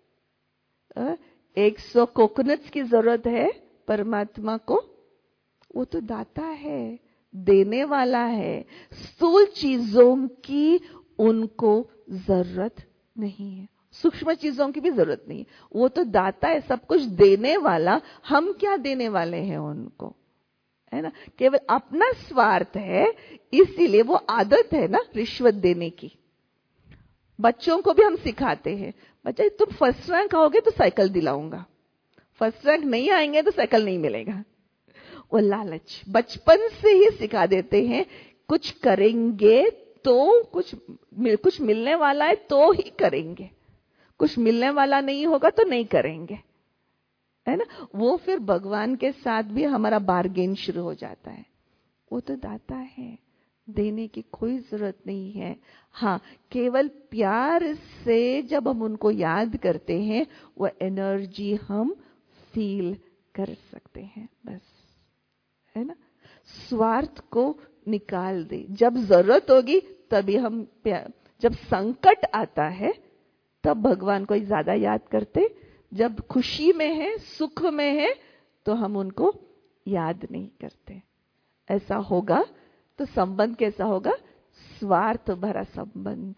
Speaker 2: 100 कोकोनट्स की जरूरत है परमात्मा को? वो तो दाता है, देने वाला है। स्थूल चीजों की उनको जरूरत नहीं है, सूक्ष्म चीजों की भी जरूरत नहीं है। वो तो दाता है, सब कुछ देने वाला। हम क्या देने वाले हैं उनको, है ना? केवल अपना स्वार्थ है, इसीलिए वो आदत है ना रिश्वत देने की। बच्चों को भी हम सिखाते हैं, बच्चा तुम फर्स्ट रैंक आओगे तो साइकिल दिलाऊंगा, फर्स्ट रैंक नहीं आएंगे तो साइकिल नहीं मिलेगा। वो लालच बचपन से ही सिखा देते हैं, कुछ करेंगे तो कुछ मिलने वाला है तो ही करेंगे, कुछ मिलने वाला नहीं होगा तो नहीं करेंगे, है ना? वो फिर भगवान के साथ भी हमारा बार्गेन शुरू हो जाता है। वो तो दाता है, देने की कोई जरूरत नहीं है। हाँ, केवल प्यार से जब हम उनको याद करते हैं, वो एनर्जी हम फील कर सकते हैं, बस, है ना? स्वार्थ को निकाल दे। जब जरूरत होगी तभी हम जब संकट आता है तब भगवान को ज्यादा याद करते, जब खुशी में है, सुख में है, तो हम उनको याद नहीं करते। ऐसा होगा तो संबंध कैसा होगा? स्वार्थ भरा संबंध।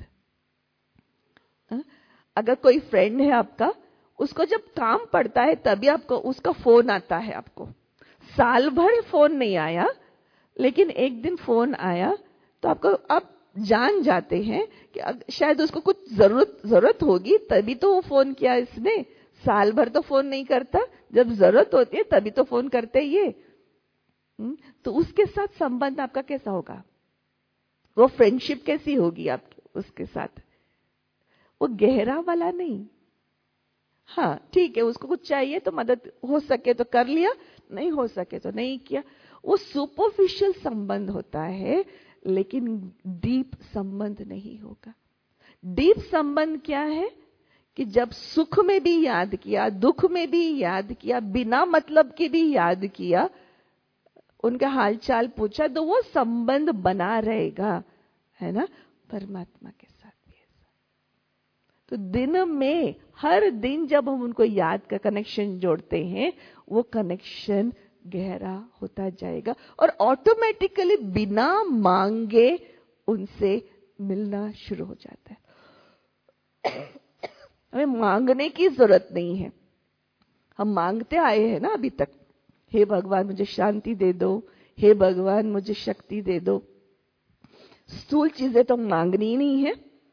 Speaker 2: अगर कोई फ्रेंड है आपका, उसको जब काम पड़ता है तभी आपको उसका फोन आता है, आपको साल भर फोन नहीं आया, लेकिन एक दिन फोन आया तो आपको आप जान जाते हैं कि शायद उसको कुछ जरूरत होगी, तभी तो वो फोन किया इसने। साल भर तो फोन नहीं करता, जब जरूरत होती है तभी तो फोन करते ये। तो उसके साथ संबंध आपका कैसा होगा? वो फ्रेंडशिप कैसी होगी आपकी उसके साथ? वो गहरा वाला नहीं। हाँ ठीक है, उसको कुछ चाहिए तो मदद हो सके तो कर लिया, नहीं हो सके तो नहीं किया। वो सुपरफिशियल संबंध होता है, लेकिन डीप संबंध नहीं होगा। डीप संबंध क्या है कि जब सुख में भी याद किया, दुख में भी याद किया, बिना मतलब के भी याद किया, उनका हालचाल पूछा, तो वो संबंध बना रहेगा, है ना? परमात्मा के साथ भी ऐसा। तो दिन में हर दिन जब हम उनको याद का कनेक्शन जोड़ते हैं, वो कनेक्शन गहरा होता जाएगा और ऑटोमेटिकली बिना मांगे उनसे मिलना शुरू हो जाता है। हमें मांगने की जरूरत नहीं है, हम मांगते आए हैं ना अभी तक। हे भगवान मुझे शांति दे दो, हे भगवान मुझे शक्ति दे दो। स्थूल चीजें तो मांगनी ही नहीं है।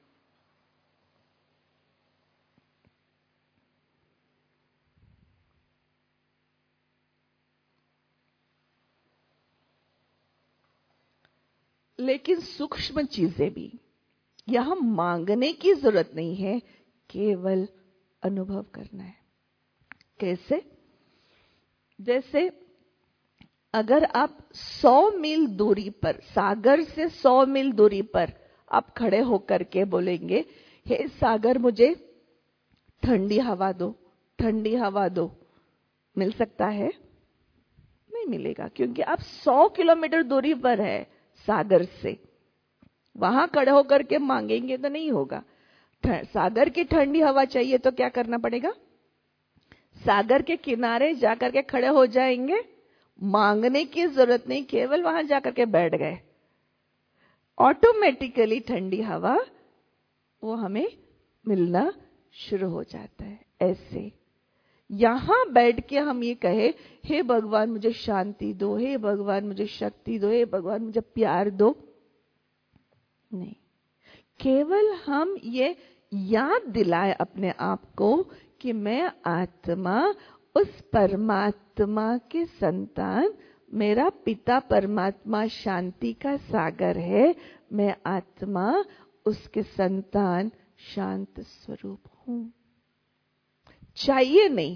Speaker 2: लेकिन सूक्ष्म चीजें भी यहां मांगने की जरूरत नहीं है, केवल अनुभव करना है। कैसे? जैसे अगर आप 100 मील दूरी पर, सागर से 100 मील दूरी पर आप खड़े होकर के बोलेंगे, हे सागर मुझे ठंडी हवा दो, ठंडी हवा दो, मिल सकता है? नहीं मिलेगा, क्योंकि आप 100 किलोमीटर दूरी पर है सागर से। वहां खड़े होकर के मांगेंगे तो नहीं होगा। सागर की ठंडी हवा चाहिए तो क्या करना पड़ेगा? सागर के किनारे जाकर के खड़े हो जाएंगे, मांगने की जरूरत नहीं, केवल वहां जाकर के बैठ गए, ऑटोमेटिकली ठंडी हवा वो हमें मिलना शुरू हो जाता है। ऐसे यहां बैठ के हम ये कहे, हे भगवान मुझे शांति दो, हे भगवान मुझे शक्ति दो, हे भगवान मुझे प्यार दो, नहीं, केवल हम ये याद दिलाए अपने आप को कि मैं आत्मा उस परमात्मा के संतान, मेरा पिता परमात्मा शांति का सागर है, मैं आत्मा उसके संतान शांत स्वरूप हूं। चाहिए नहीं,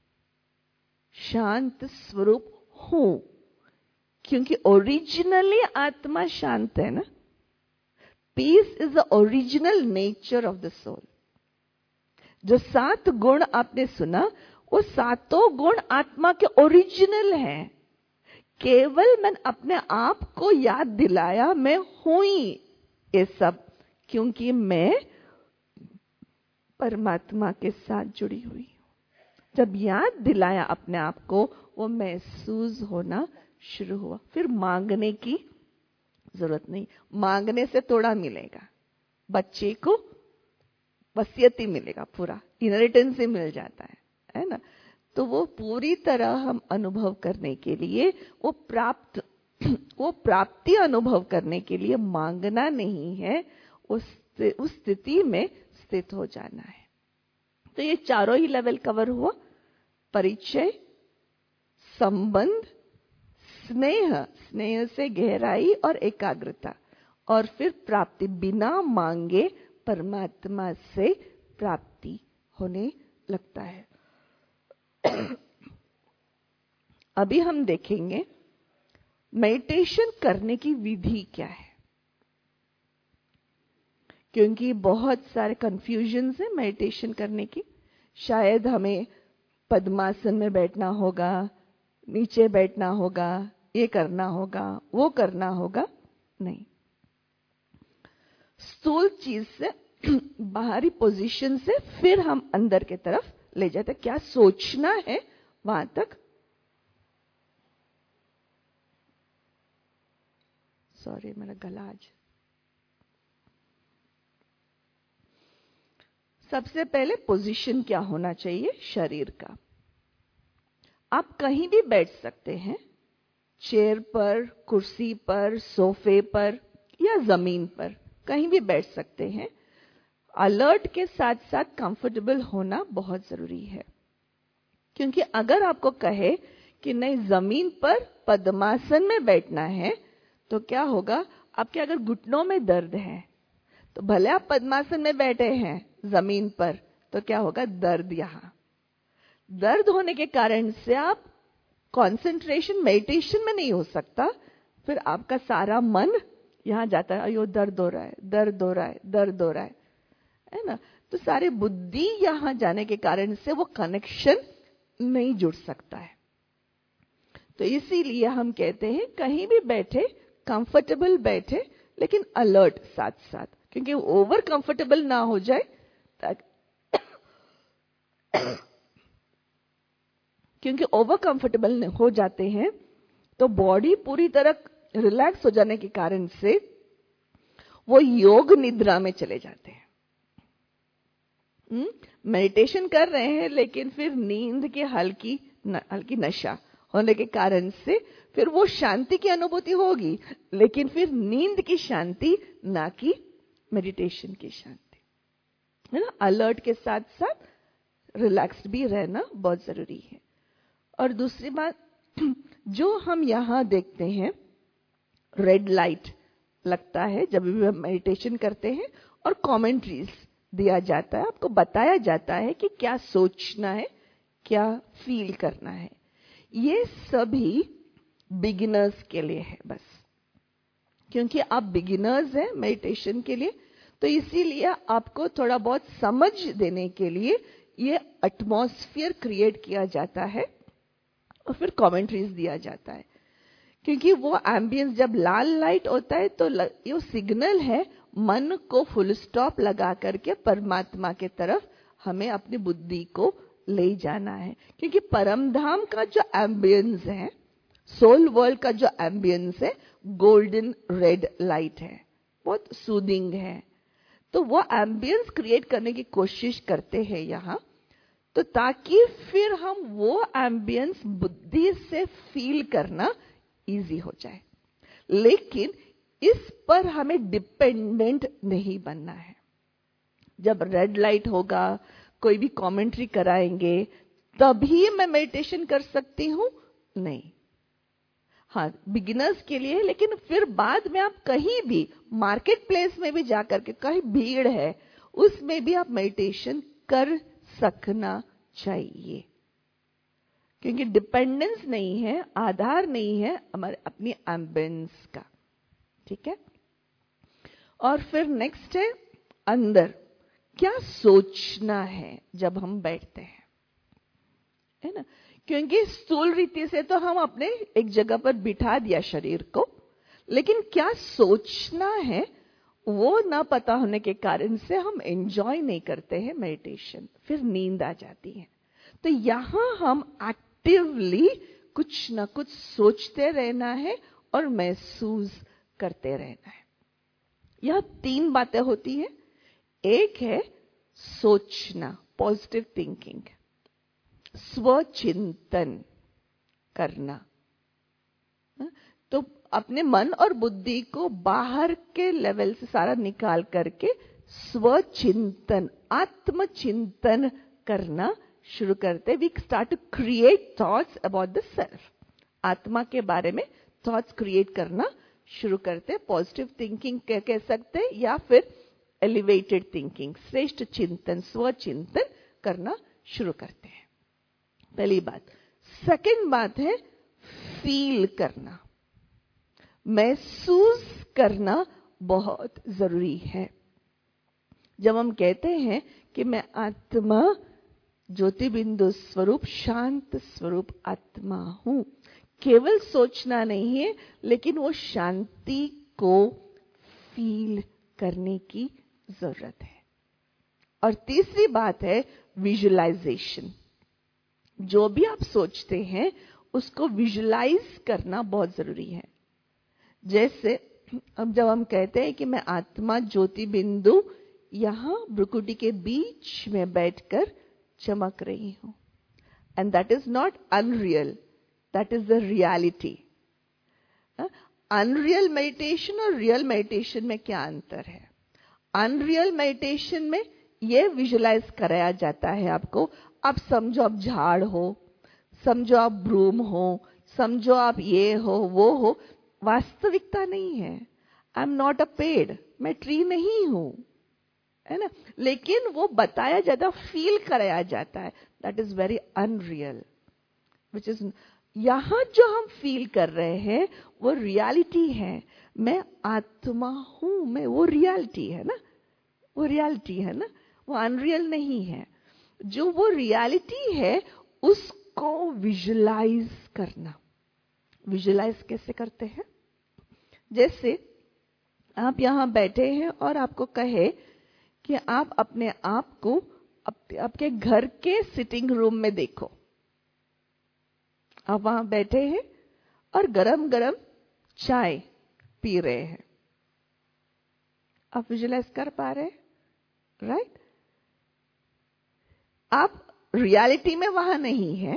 Speaker 2: शांत स्वरूप हूं, क्योंकि ओरिजिनली आत्मा शांत है ना। Peace is the original nature of the soul. जो 7 गुण आपने सुना, वो 7 गुण आत्मा के ओरिजिनल हैं। केवल मैंने अपने आप को याद दिलाया मैं हूं ही ये सब, क्योंकि मैं परमात्मा के साथ जुड़ी हुई हूं। जब याद दिलाया अपने आप को, वो महसूस होना शुरू हुआ। फिर मांगने की जरूरत नहीं। मांगने से थोड़ा मिलेगा, बच्चे को वसीयत ही मिलेगा, पूरा इनहेरिटेंस ही मिल जाता है ना। तो वो पूरी तरह हम अनुभव करने के लिए, वो प्राप्ति अनुभव करने के लिए मांगना नहीं है, उस स्थिति में स्थित हो जाना है। तो ये चारों ही लेवल कवर हुआ। परिचय, संबंध, स्नेह, स्नेह से गहराई और एकाग्रता, और फिर प्राप्ति। बिना मांगे परमात्मा से प्राप्ति होने लगता है। अभी हम देखेंगे मेडिटेशन करने की विधि क्या है, क्योंकि बहुत सारे कंफ्यूजन्स हैं मेडिटेशन करने की। शायद हमें पद्मासन में बैठना होगा, नीचे बैठना होगा, ये करना होगा, वो करना होगा। नहीं, स्थूल चीज से, बाहरी पोजीशन से फिर हम अंदर के तरफ ले जाते। क्या सोचना है वहां तक। सॉरी, मेरा गला आज। सबसे पहले पोजीशन क्या होना चाहिए शरीर का। आप कहीं भी बैठ सकते हैं, चेयर पर, कुर्सी पर, सोफे पर या जमीन पर, कहीं भी बैठ सकते हैं। अलर्ट के साथ साथ कंफर्टेबल होना बहुत जरूरी है, क्योंकि अगर आपको कहे कि नहीं जमीन पर पद्मासन में बैठना है, तो क्या होगा, आपके अगर घुटनों में दर्द है, तो भले आप पद्मासन में बैठे हैं जमीन पर, तो क्या होगा, दर्द। यहां दर्द होने के कारण से आप कंसंट्रेशन मेडिटेशन में नहीं हो सकता। फिर आपका सारा मन यहां जाता है, अयो दर्द हो रहा है, दर्द हो रहा है, दर्द हो रहा है ना। तो सारे बुद्धि यहां जाने के कारण से वो कनेक्शन नहीं जुड़ सकता है। तो इसीलिए हम कहते हैं कहीं भी बैठे, कंफर्टेबल बैठे, लेकिन अलर्ट साथ साथ, क्योंकि ओवर कंफर्टेबल ना हो जाए। क्योंकि ओवर कंफर्टेबल हो जाते हैं तो बॉडी पूरी तरह रिलैक्स हो जाने के कारण से वो योग निद्रा में चले जाते हैं। मेडिटेशन कर रहे हैं, लेकिन फिर नींद के हल्की नशा होने के कारण से फिर वो शांति की अनुभूति होगी, लेकिन फिर नींद की शांति, ना कि मेडिटेशन की शांति, है ना। अलर्ट के साथ साथ रिलैक्स्ड भी रहना बहुत जरूरी है। और दूसरी बात, जो हम यहां देखते हैं, रेड लाइट लगता है जब भी हम मेडिटेशन करते हैं, और कमेंट्रीज दिया जाता है, आपको बताया जाता है कि क्या सोचना है, क्या फील करना है। ये सभी बिगिनर्स के लिए है बस, क्योंकि आप बिगिनर्स हैं मेडिटेशन के लिए, तो इसीलिए आपको थोड़ा बहुत समझ देने के लिए ये एटमॉस्फेयर क्रिएट किया जाता है और फिर कमेंट्रीज दिया जाता है। क्योंकि वो एम्बियंस, जब लाल लाइट होता है तो ये सिग्नल है मन को फुल स्टॉप लगा करके परमात्मा के तरफ हमें अपनी बुद्धि को ले जाना है। क्योंकि परमधाम का जो एम्बियंस है, सोल वर्ल्ड का जो एम्बियंस है, गोल्डन रेड लाइट है, बहुत सूदिंग है। तो वो एम्बियंस क्रिएट करने की कोशिश करते हैं यहां, तो ताकि फिर हम वो एम्बियंस बुद्धि से फील करना इजी हो जाए। लेकिन इस पर हमें डिपेंडेंट नहीं बनना है। जब रेड लाइट होगा, कोई भी कमेंट्री कराएंगे, तभी मैं मेडिटेशन कर सकती हूं, नहीं। हाँ, बिगिनर्स के लिए, लेकिन फिर बाद में आप कहीं भी मार्केट प्लेस में भी जाकर के, कहीं भीड़ है, उसमें भी आप मेडिटेशन कर सकना चाहिए, क्योंकि डिपेंडेंस नहीं है, आधार नहीं है हमारे अपनी एम्बियंस का। ठीक है। और फिर नेक्स्ट है अंदर क्या सोचना है जब हम बैठते हैं, है ना। क्योंकि स्थूल रीति से तो हम अपने एक जगह पर बिठा दिया शरीर को, लेकिन क्या सोचना है वो ना पता होने के कारण से हम एंजॉय नहीं करते हैं मेडिटेशन, फिर नींद आ जाती है। तो यहां हम एक्टिवली कुछ ना कुछ सोचते रहना है और महसूस करते रहना है। यह 3 बातें होती हैं। एक है सोचना, पॉजिटिव थिंकिंग, स्वचिंतन करना। तो अपने मन और बुद्धि को बाहर के लेवल से सारा निकाल करके स्वचिंतन, आत्मचिंतन करना शुरू करते। We start to create thoughts about the self. आत्मा के बारे में थॉट्स क्रिएट करना शुरू करते। पॉजिटिव थिंकिंग कह सकते या फिर एलिवेटेड थिंकिंग, श्रेष्ठ चिंतन, स्वचिंतन करना शुरू करते हैं। पहली बात। सेकंड बात है फील करना, महसूस करना बहुत जरूरी है। जब हम कहते हैं कि मैं आत्मा, ज्योति बिंदु स्वरूप, शांत स्वरूप आत्मा हूं, केवल सोचना नहीं है, लेकिन वो शांति को फील करने की जरूरत है। और तीसरी बात है विजुअलाइजेशन। जो भी आप सोचते हैं उसको विजुअलाइज करना बहुत जरूरी है। जैसे अब जब हम कहते हैं कि मैं आत्मा ज्योति बिंदु यहां भ्रुकुटी के बीच में बैठकर चमक रही हूं, and that is not unreal, that is the reality. Unreal meditation और रियल मेडिटेशन में क्या अंतर है? अनरियल मेडिटेशन में यह विजुअलाइज कराया जाता है आपको। आप समझो आप झाड़ हो, समझो आप ब्रूम हो, समझो आप ये हो वो हो। वास्तविकता नहीं है। आई एम नॉट अ पेड़, मैं ट्री नहीं हूं, है ना। लेकिन वो बताया जाता, फील कराया जाता है। That is very unreal, which is यहां जो हम फील कर रहे हैं वो रियलिटी है। मैं आत्मा हूं, मैं, वो रियलिटी है ना, वो रियलिटी है ना, वो अनरियल नहीं है। जो वो रियलिटी है उसको विजुअलाइज करना। विजुअलाइज कैसे करते हैं? जैसे आप यहां बैठे हैं और आपको कहे कि आप अपने आप को आपके घर के सिटिंग रूम में देखो। आप वहां बैठे हैं और गरम गरम चाय पी रहे हैं। आप विजुअलाइज कर पा रहे हैं? राइट? आप रियलिटी में वहां नहीं है,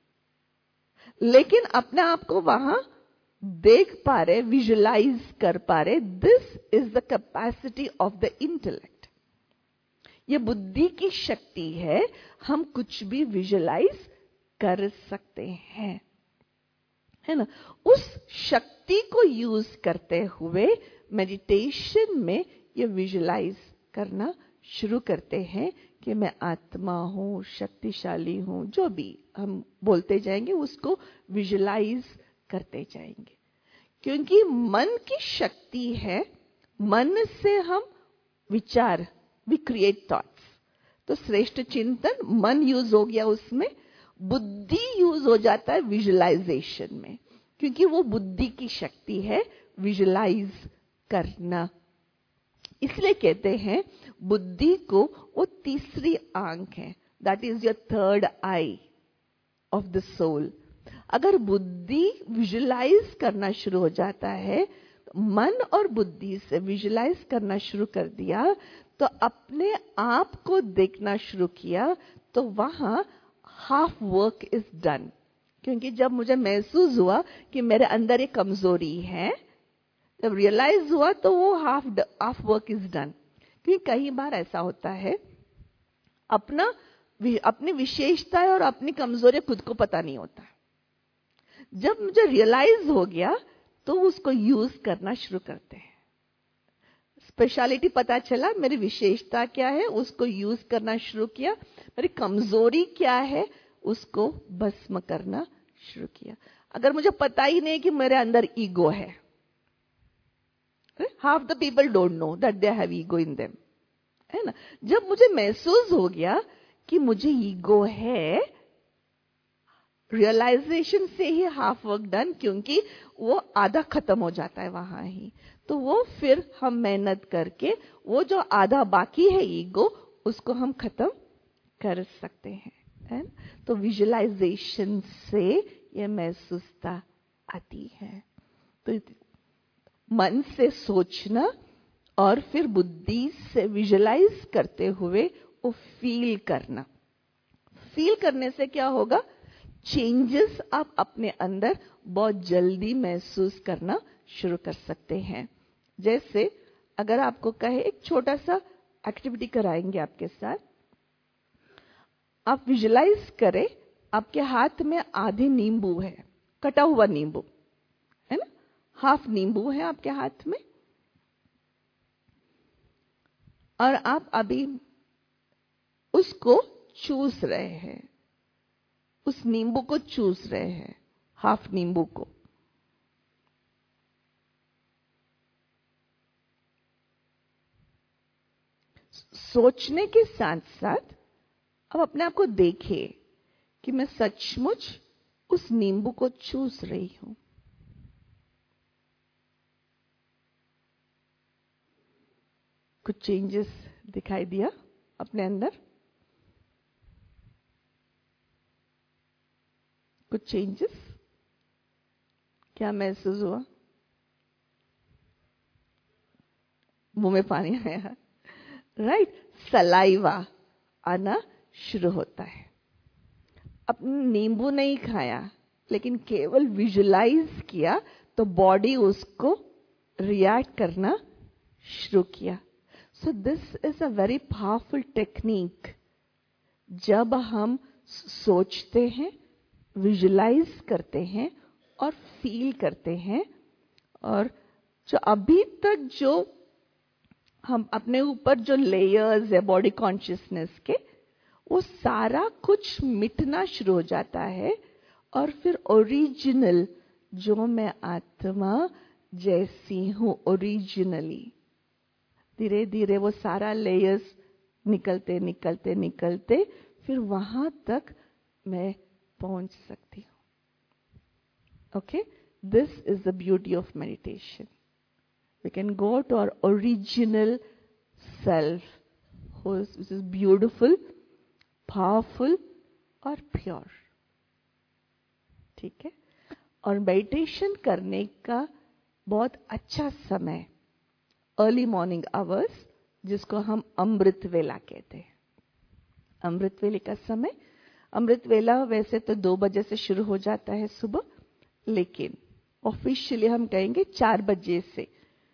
Speaker 2: लेकिन अपने आप को वहां देख पा रहे, विजुअलाइज कर पा रहे। This is the capacity of the intellect. ये बुद्धि की शक्ति है। हम कुछ भी विजुअलाइज कर सकते हैं, है ना। उस शक्ति को यूज करते हुए मेडिटेशन में ये विजुअलाइज करना शुरू करते हैं कि मैं आत्मा हूं, शक्तिशाली हूं, जो भी हम बोलते जाएंगे उसको विजुअलाइज करते जाएंगे। क्योंकि मन की शक्ति है, मन से हम विचार, वी क्रिएट थॉट्स। तो श्रेष्ठ चिंतन मन यूज हो गया, उसमें बुद्धि यूज हो जाता है विजुअलाइजेशन में, क्योंकि वो बुद्धि की शक्ति है विजुअलाइज करना। इसलिए कहते हैं बुद्धि को वो तीसरी आंख है, that is your third eye of the soul. अगर बुद्धि विजुअलाइज करना शुरू हो जाता है, मन और बुद्धि से विजुअलाइज करना शुरू कर दिया, तो अपने आप को देखना शुरू किया, तो वहां हाफ वर्क इज डन। क्योंकि जब मुझे महसूस हुआ कि मेरे अंदर एक कमजोरी है, जब रियलाइज हुआ तो वो हाफ वर्क इज डन। क्योंकि कई बार ऐसा होता है अपनी विशेषताएं और अपनी कमजोरियां खुद को पता नहीं होता। जब मुझे रियलाइज हो गया तो उसको यूज करना शुरू करते हैं। स्पेशलिटी पता चला, मेरी विशेषता क्या है उसको यूज करना शुरू किया, मेरी कमजोरी क्या है उसको भस्म करना शुरू किया। अगर मुझे पता ही नहीं कि मेरे अंदर ईगो है, half the people don't know that they have ego in them, है ना। जब मुझे महसूस हो गया कि मुझे ईगो है, रियलाइजेशन से ही हाफ वर्क डन, क्योंकि वो आधा खत्म हो जाता है वहां ही। तो वो फिर हम मेहनत करके वो जो आधा बाकी है ईगो, उसको हम खत्म कर सकते हैं। तो विजुअलाइजेशन से ये महसूसता आती है। तो मन से सोचना और फिर बुद्धि से विजुअलाइज करते हुए वो फील करना। फील करने से क्या होगा, चेंजेस आप अपने अंदर बहुत जल्दी महसूस करना शुरू कर सकते हैं। जैसे अगर आपको कहे एक छोटा सा एक्टिविटी कराएंगे आपके साथ, आप विजुअलाइज करें आपके हाथ में आधे नींबू है, कटा हुआ नींबू है ना, हाफ नींबू है आपके हाथ में, और आप अभी उसको चूस रहे हैं, उस नींबू को चूस रहे हैं, हाफ नींबू को। सोचने के साथ साथ अब अपने आप को देखें कि मैं सचमुच उस नींबू को चूस रही हूं। कुछ चेंजेस दिखाई दिया अपने अंदर? कुछ चेंजेस क्या महसूस हुआ? मुंह में पानी आया, राइट। सलाइवा आना शुरू होता है। अब नींबू नहीं खाया लेकिन केवल विजुअलाइज किया तो बॉडी उसको रिएक्ट करना शुरू किया। So this is a very powerful technique. जब हम सोचते हैं, विजुअलाइज करते हैं और फील करते हैं, और जो अभी तक जो हम अपने ऊपर जो लेयर्स है बॉडी कॉन्शियसनेस के, वो सारा कुछ मिटना शुरू हो जाता है, और फिर ओरिजिनल जो मैं आत्मा जैसी हूं ओरिजिनली, धीरे धीरे वो सारा लेयर्स निकलते निकलते निकलते फिर वहां तक मैं पहुंच सकती हूं। Okay, this is the beauty of meditation. We can go to our original self, which is beautiful, powerful और pure. ठीक है। और मेडिटेशन करने का बहुत अच्छा समय अर्ली मॉर्निंग आवर्स, जिसको हम अमृत वेला कहते हैं। अमृत वेले का समय, अमृत वेला वैसे तो 2 बजे से शुरू हो जाता है सुबह, लेकिन ऑफिशियली हम कहेंगे 4 बजे से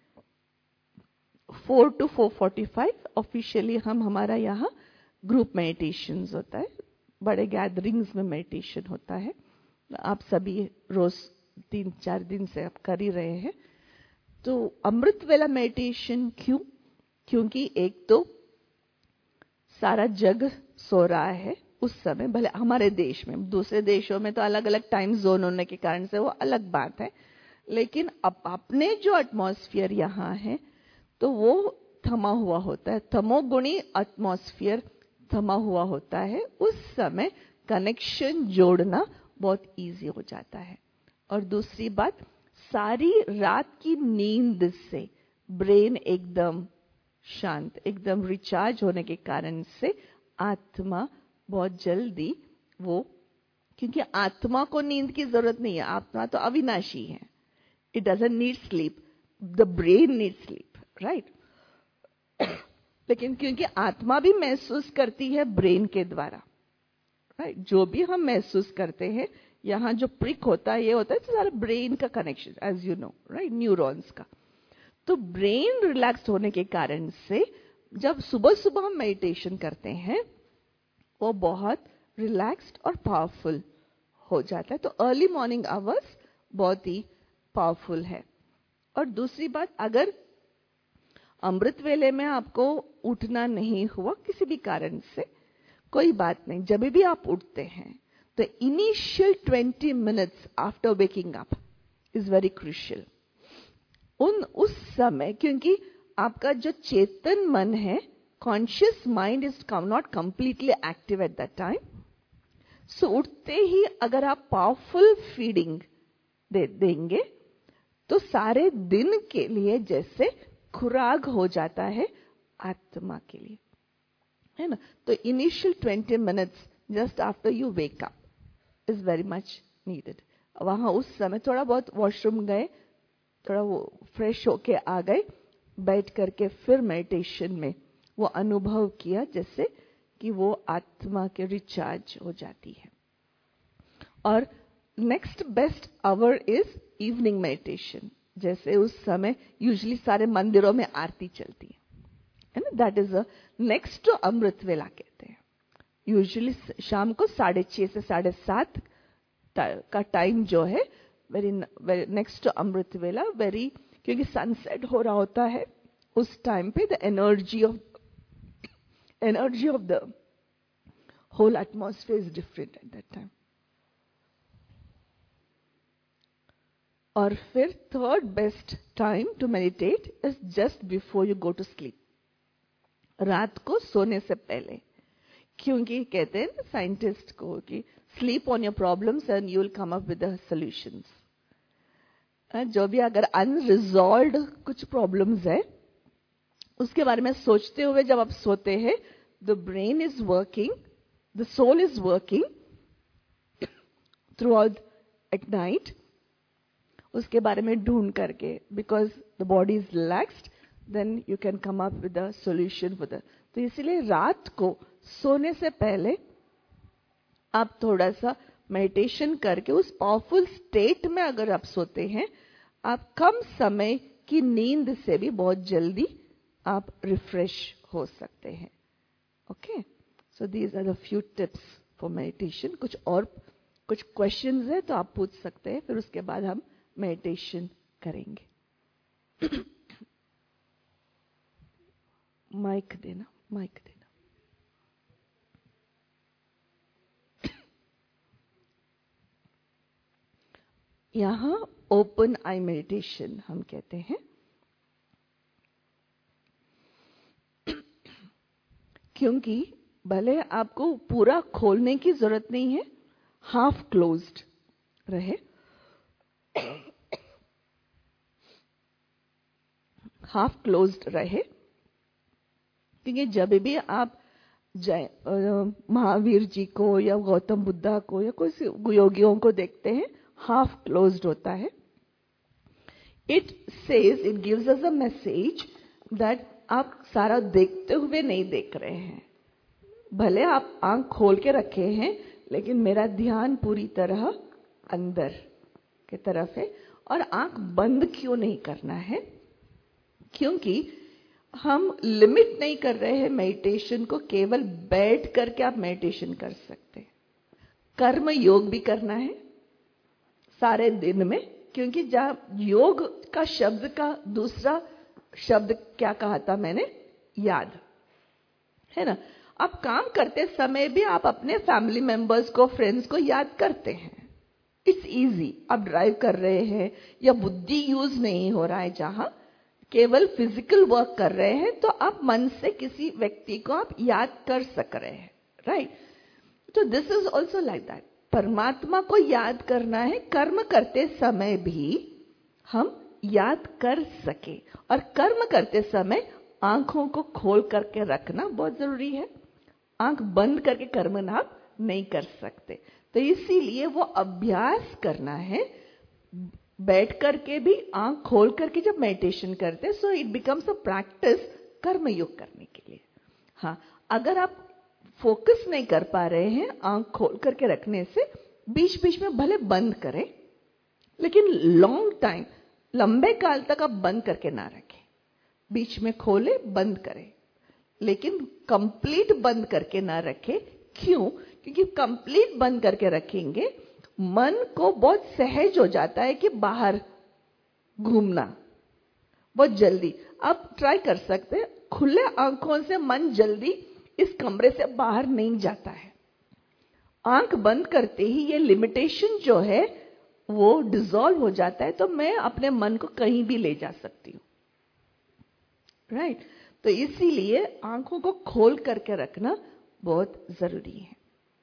Speaker 2: 4 to 4:45 ऑफिशियली हमारा यहाँ ग्रुप मेडिटेशन होता है, बड़े गैदरिंग्स में मेडिटेशन होता है। आप सभी रोज 3-4 दिन से आप कर ही रहे हैं। तो अमृत वेला मेडिटेशन क्यों? क्योंकि एक तो सारा जग सो रहा है उस समय, भले हमारे देश में, दूसरे देशों में तो अलग अलग टाइम जोन होने के कारण से वो अलग बात है, लेकिन अब अपने जो एटमॉस्फेयर यहाँ है तो वो थमा हुआ होता है, तमोगुणी एटमॉस्फेयर थमा हुआ होता है। उस समय कनेक्शन जोड़ना बहुत इजी हो जाता है। और दूसरी बात, सारी रात की नींद से ब्रेन एकदम शांत, एकदम रिचार्ज होने के कारण से आत्मा बहुत जल्दी वो, क्योंकि आत्मा को नींद की जरूरत नहीं है, आत्मा तो अविनाशी है, it doesn't need sleep, the brain need sleep, right. लेकिन क्योंकि आत्मा भी महसूस करती है ब्रेन के द्वारा, राइट, जो भी हम महसूस करते हैं, यहाँ जो प्रिक होता है ये होता है सारा ब्रेन का connection, as you know, right, neurons का। तो ब्रेन रिलैक्स होने के कारण से जब सुबह सुबह हम मेडिटेशन करते हैं वो बहुत रिलैक्स्ड और पावरफुल हो जाता है। तो अर्ली मॉर्निंग आवर्स बहुत ही पावरफुल है। और दूसरी बात, अगर अमृत वेले में आपको उठना नहीं हुआ किसी भी कारण से, कोई बात नहीं। जब भी आप उठते हैं तो initial 20 minutes after waking up is very crucial. उस समय, क्योंकि आपका जो चेतन मन है, conscious mind is not completely active at that time. So उठते ही अगर आप पावरफुल फीडिंग देंगे तो सारे दिन के लिए जैसे खुराक हो जाता है आत्मा के लिए, है ना। तो initial 20 minutes just after you wake up is very much needed. वहां उस समय थोड़ा बहुत वॉशरूम गए, थोड़ा वो फ्रेश होके आ गए, बैठ करके फिर मेडिटेशन में वो अनुभव किया जैसे कि वो आत्मा के रिचार्ज हो जाती है। और next best hour is evening meditation. जैसे उस समय यूजुअली सारे मंदिरों में आरती चलती है ना, that is a next to amrit vela कहते हैं। यूजुअली शाम को 6:30 से 7:30 का टाइम जो है वेरी नेक्स्ट टू अमृत वेला, वेरी, क्योंकि सनसेट हो रहा होता है उस टाइम पे। The energy of the whole atmosphere is different at that time. और फिर third best time to meditate is just before you go to sleep, रात को सोने से पहले। क्योंकि कहते हैं साइंटिस्ट को कि sleep on your problems and you will come up with the solutions. जो भी अगर अनरिजॉल्व्ड कुछ प्रॉब्लम्स है उसके बारे में सोचते हुए जब आप सोते हैं, the brain is working, the soul is working throughout at night, उसके बारे में ढूंढ करके, because the body is relaxed, then you can come up with a solution for the. तो इसलिए रात को सोने से पहले आप थोड़ा सा मेडिटेशन करके उस पावरफुल स्टेट में अगर आप सोते हैं, आप कम समय की नींद से भी बहुत जल्दी आप रिफ्रेश हो सकते हैं। Okay, so these are the few tips for meditation. कुछ क्वेश्चंस है तो आप पूछ सकते हैं, फिर उसके बाद हम मेडिटेशन करेंगे। माइक देना। यहां ओपन आई मेडिटेशन हम कहते हैं। क्योंकि भले आपको पूरा खोलने की जरूरत नहीं है, हाफ क्लोज्ड रहे, हाफ क्लोज्ड रहे। क्योंकि जब भी आप महावीर जी को या गौतम बुद्धा को या कोई योगियों को देखते हैं, हाफ क्लोज्ड होता है। It gives us a message that आप सारा देखते हुए नहीं देख रहे हैं। भले आप आंख खोल के रखे हैं, लेकिन मेरा ध्यान पूरी तरह अंदर की तरफ है। और आंख बंद क्यों नहीं करना है? क्योंकि हम लिमिट नहीं कर रहे हैं मेडिटेशन को, केवल बैठ करके आप मेडिटेशन कर सकते हैं। कर्म योग भी करना है सारे दिन में, क्योंकि जहां योग का शब्द का दूसरा शब्द क्या कहा था मैंने? याद, है ना। आप काम करते समय भी आप अपने फैमिली मेंबर्स को, फ्रेंड्स को याद करते हैं। It's easy. आप ड्राइव कर रहे हैं या बुद्धि यूज नहीं हो रहा है, जहां केवल फिजिकल वर्क कर रहे हैं, तो आप मन से किसी व्यक्ति को आप याद कर सक रहे हैं, राइट। तो this is also like that. परमात्मा को याद करना है, कर्म करते समय भी हम याद कर सके। और कर्म करते समय आंखों को खोल करके रखना बहुत जरूरी है। आंख बंद करके कर्म आप नहीं कर सकते। तो इसीलिए वो अभ्यास करना है, बैठ करके भी आंख खोल करके जब मेडिटेशन करते, so it becomes a practice कर्म योग करने के लिए। हाँ, अगर आप फोकस नहीं कर पा रहे हैं आंख खोल करके रखने से, बीच बीच में भले बंद करें, लेकिन लॉन्ग टाइम, लंबे काल तक आप बंद करके ना रखें। बीच में खोले, बंद करें, लेकिन कंप्लीट बंद करके ना रखें। क्यों? क्योंकि कंप्लीट बंद करके रखेंगे, मन को बहुत सहज हो जाता है कि बाहर घूमना, बहुत जल्दी आप ट्राई कर सकते हैं। खुले आंखों से मन जल्दी इस कमरे से बाहर नहीं जाता है। आंख बंद करते ही ये लिमिटेशन जो है वो डिसॉल्व हो जाता है, तो मैं अपने मन को कहीं भी ले जा सकती हूँ, राइट? तो इसीलिए आंखों को खोल करके रखना बहुत जरूरी है।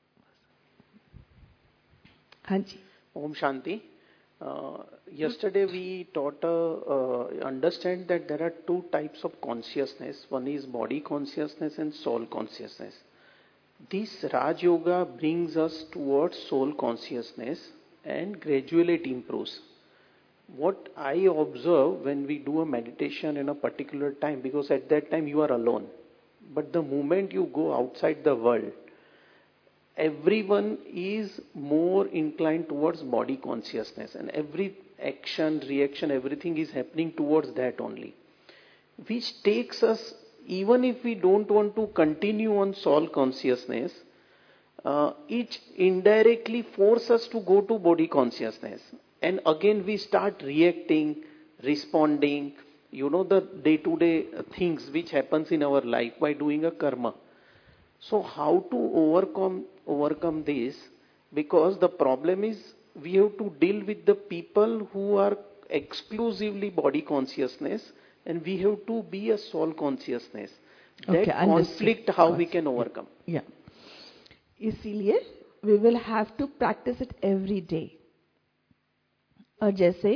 Speaker 2: हाँ जी।
Speaker 3: Om Shanti. Yesterday we taught, understand that there are two types of consciousness. One is body consciousness and soul consciousness. This Raj Yoga brings us towards soul consciousness and gradually it improves. What I observe when we do a meditation in a particular time, because at that time you are alone, but the moment you go outside the world, everyone is more inclined towards body consciousness, and every action, reaction, everything is happening towards that only, which takes us, even if we don't want to continue on soul consciousness, it indirectly forces us to go to body consciousness, and again we start reacting, responding, the day to day things which happens in our life by doing a karma. So how to overcome this? Because the problem is we have to deal with the people who are exclusively body consciousness, and we have to be a soul consciousness. That conflict, how we can overcome?
Speaker 2: Yeah. इसीलिए we will have to practice it every day. और जैसे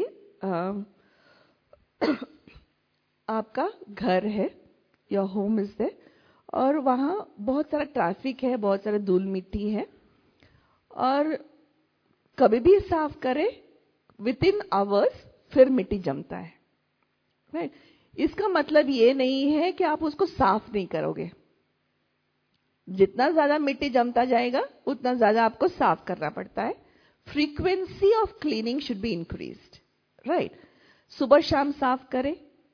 Speaker 2: आपका घर है, your home is there, और वहाँ बहुत सारा ट्रैफिक है, बहुत सारा धूल मिट्टी है, और कभी भी साफ करें विदिन आवर्स फिर मिट्टी जमता है, राइट? इसका मतलब ये नहीं है कि आप उसको साफ नहीं करोगे। जितना ज्यादा मिट्टी जमता जाएगा उतना ज्यादा आपको साफ करना पड़ता है। Frequency of cleaning should be increased, right? सुबह शाम साफ करें,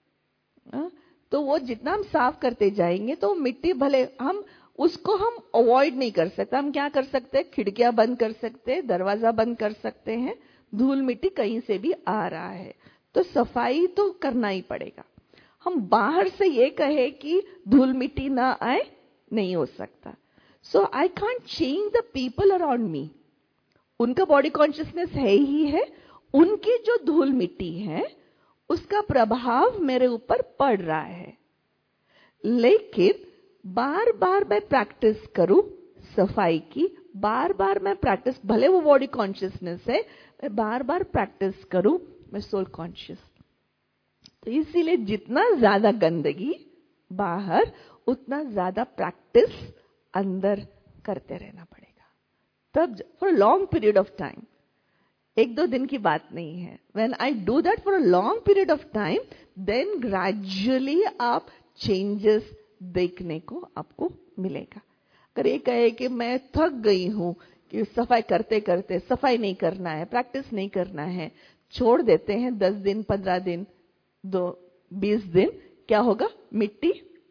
Speaker 2: तो वो जितना हम साफ करते जाएंगे तो मिट्टी भले हम उसको हम अवॉइड नहीं कर सकते। हम क्या कर सकते हैं? खिड़कियां बंद कर सकते हैं, दरवाजा बंद कर सकते हैं। धूल मिट्टी कहीं से भी आ रहा है तो सफाई तो करना ही पड़ेगा। हम बाहर से ये कहे कि धूल मिट्टी ना आए, नहीं हो सकता। So I can't change the people around me. उनका बॉडी कॉन्शियसनेस है ही है, उनकी जो धूल मिट्टी है उसका प्रभाव मेरे ऊपर पड़ रहा है, लेकिन बार बार मैं प्रैक्टिस करूं सफाई की, बार बार मैं प्रैक्टिस, भले वो बॉडी कॉन्शियसनेस है, मैं बार बार प्रैक्टिस करूं मैं सोल कॉन्शियस। तो इसीलिए जितना ज्यादा गंदगी बाहर, उतना ज्यादा प्रैक्टिस अंदर करते रहना पड़ेगा। तब for long period of time, एक दो दिन की बात नहीं है। When I do that for a long period of time, then gradually आप चेंजेस देखने को आपको मिलेगा। अगर ये कहे कि मैं थक गई हूं कि सफाई करते करते, सफाई नहीं करना है, प्रैक्टिस नहीं करना है, छोड़ देते हैं 10 दिन, 15 दिन, 20 दिन, क्या होगा? मिट्टी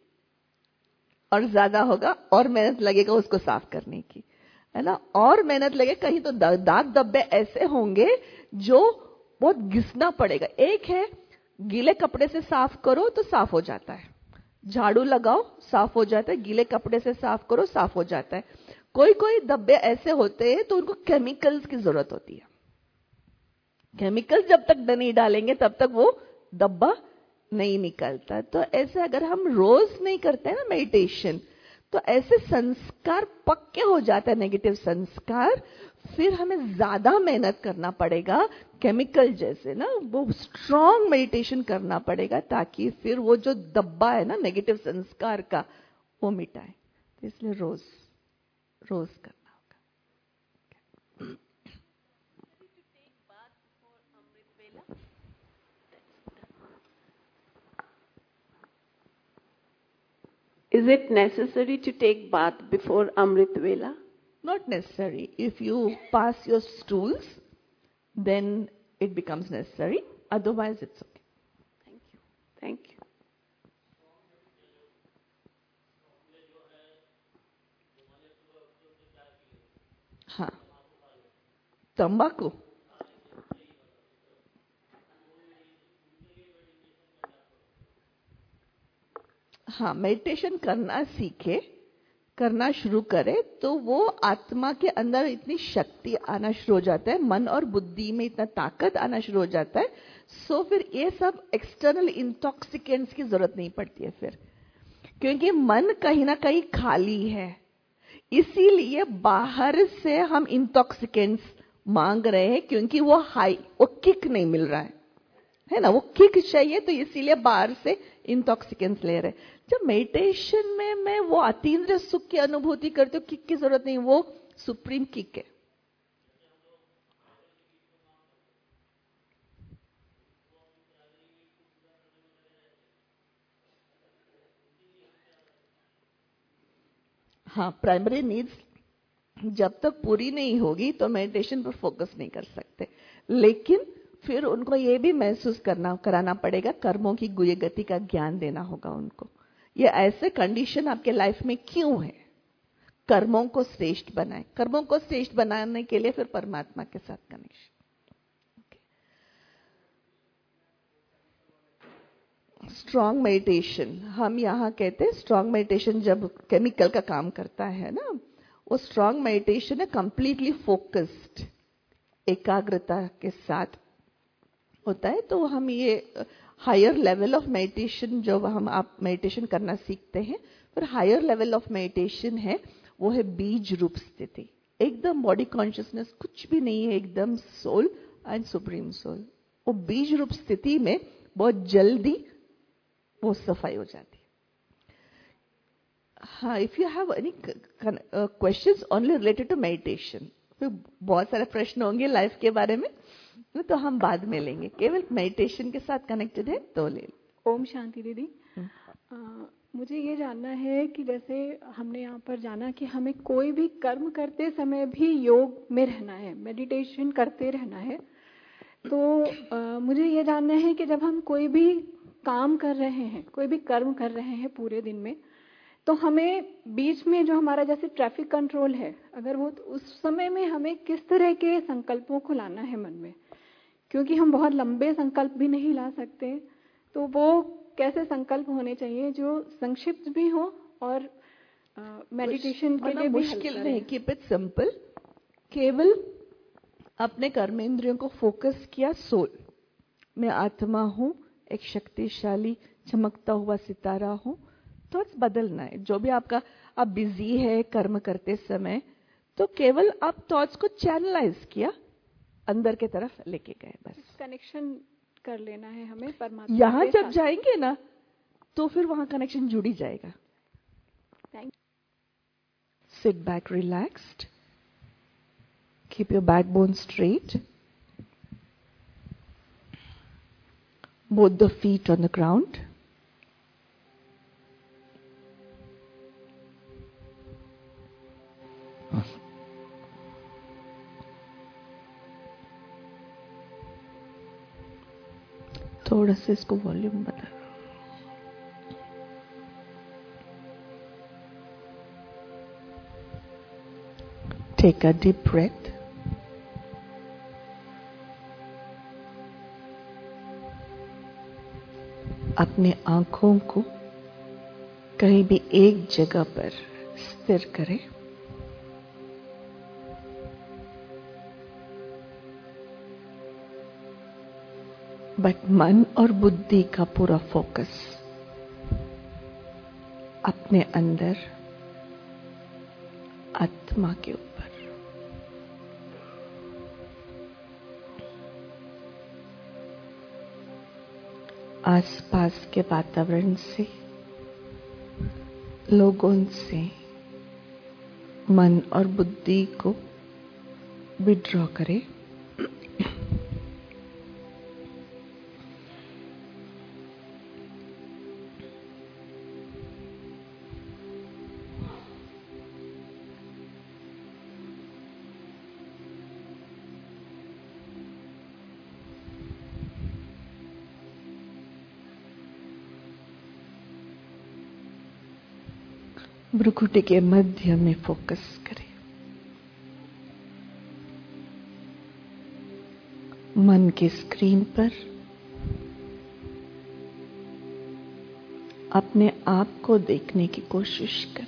Speaker 2: और ज्यादा होगा और मेहनत लगेगा उसको साफ करने की, है ना? और मेहनत लगे, कहीं तो दाग धब्बे ऐसे होंगे जो बहुत घिसना पड़ेगा। एक है गीले कपड़े से साफ करो तो साफ हो जाता है, झाड़ू लगाओ साफ हो जाता है, गीले कपड़े से साफ करो साफ हो जाता है। कोई कोई धब्बे ऐसे होते हैं तो उनको केमिकल्स की जरूरत होती है। केमिकल्स जब तक नहीं डालेंगे तब तक वो धब्बा नहीं निकलता। तो ऐसे अगर हम रोज नहीं करते हैं ना मेडिटेशन, तो ऐसे संस्कार पक्के हो जाते हैं, नेगेटिव संस्कार, फिर हमें ज्यादा मेहनत करना पड़ेगा, केमिकल जैसे ना, वो स्ट्रॉन्ग मेडिटेशन करना पड़ेगा ताकि फिर वो जो दब्बा है ना नेगेटिव संस्कार का, वो मिटाए। तो इसलिए रोज रोज करना होगा।
Speaker 4: Is it necessary to take bath before Amrit Vela?
Speaker 2: Not necessary. If you pass your stools, then it becomes necessary. Otherwise, it's okay.
Speaker 4: Thank you. Thank you.
Speaker 2: हाँ, तंबाकू हाँ, मेडिटेशन करना सीखे, करना शुरू करे तो वो आत्मा के अंदर इतनी शक्ति आना शुरू हो जाता है, मन और बुद्धि में इतना ताकत आना शुरू हो जाता है, सो फिर ये सब एक्सटर्नल इंटॉक्सिकेंट्स की जरूरत नहीं पड़ती है फिर, क्योंकि मन कहीं ना कहीं खाली है। इसीलिए बाहर से हम इंटॉक्सिकेंट्स मांग रहे हैं, क्योंकि वो किक नहीं मिल रहा है ना, वो किक चाहिए, तो इसीलिए बाहर से इंटॉक्सिकेंट्स ले रहे हैं। जब मेडिटेशन में मैं वो अतीन्द्रिय सुख की अनुभूति करती हूँ, किक की जरूरत नहीं, वो सुप्रीम किक है। हाँ, प्राइमरी नीड्स जब तक पूरी नहीं होगी तो मेडिटेशन पर फोकस नहीं कर सकते, लेकिन फिर उनको ये भी महसूस कराना पड़ेगा, कर्मों की गुह्य गति का ज्ञान देना होगा उनको। ये ऐसे कंडीशन आपके लाइफ में क्यों है, कर्मों को श्रेष्ठ बनाए। कर्मों को श्रेष्ठ बनाने के लिए फिर परमात्मा के साथ कनेक्शन। स्ट्रॉन्ग मेडिटेशन, हम यहाँ कहते हैं स्ट्रॉन्ग मेडिटेशन जब केमिकल का काम करता है ना, वो स्ट्रॉन्ग मेडिटेशन है कंप्लीटली फोकस्ड, एकाग्रता के साथ होता है। तो हम ये हायर लेवल ऑफ मेडिटेशन जो आप मेडिटेशन करना सीखते हैं, फिर हायर लेवल ऑफ मेडिटेशन है, वो है बीज रूप स्थिति। एकदम बॉडी कॉन्शियसनेस कुछ भी नहीं है, एकदम सोल एंड सुप्रीम सोल। वो बीज रूप स्थिति में बहुत जल्दी वो सफाई हो जाती है। हाँ, if you have any questions only related to meditation, फिर बहुत सारे प्रश्न होंगे लाइफ के बारे में, तो हम बाद में लेंगे। केवल मेडिटेशन के साथ कनेक्टेड है तो ले।
Speaker 5: ओम शांति दीदी। मुझे ये जानना है कि जैसे हमने यहाँ पर जाना कि हमें कोई भी कर्म करते समय भी योग में रहना है, मेडिटेशन करते रहना है, तो मुझे ये जानना है कि जब हम कोई भी काम कर रहे हैं, कोई भी कर्म कर रहे हैं पूरे दिन में, तो हमें बीच में जो हमारा जैसे ट्रैफिक कंट्रोल है, अगर वो, तो उस समय में हमें किस तरह के संकल्पों को लाना है मन में, क्योंकि हम बहुत लंबे संकल्प भी नहीं ला सकते, तो वो कैसे संकल्प होने चाहिए जो संक्षिप्त भी हो और मेडिटेशन के लिए
Speaker 2: मुश्किल नहीं। Keep it simple. केवल अपने कर्मेंद्रियों को फोकस किया, सोल, मैं आत्मा हूं, एक शक्तिशाली चमकता हुआ सितारा हूं। थॉट्स बदलना है, जो भी आपका आप बिजी है कर्म करते समय, तो केवल आप थॉट्स को चैनलाइज किया, अंदर के तरफ लेके गए, बस
Speaker 5: कनेक्शन कर लेना है हमें परमात्मा।
Speaker 2: यहां जब जाएंगे ना तो फिर वहां कनेक्शन जुड़ ही जाएगा। Sit back relaxed, keep your backbone straight, both the feet on the ground. थोड़ा सा इसको वॉल्यूम बदल। Take a deep breath. अपने आंखों को कहीं भी एक जगह पर स्थिर करें। बट मन और बुद्धि का पूरा फोकस अपने अंदर, आत्मा के ऊपर। आसपास के वातावरण से, लोगों से मन और बुद्धि को विड्रॉ करें। भ्रुकुटी के मध्य में फोकस करें। मन की स्क्रीन पर अपने आप को देखने की कोशिश करें।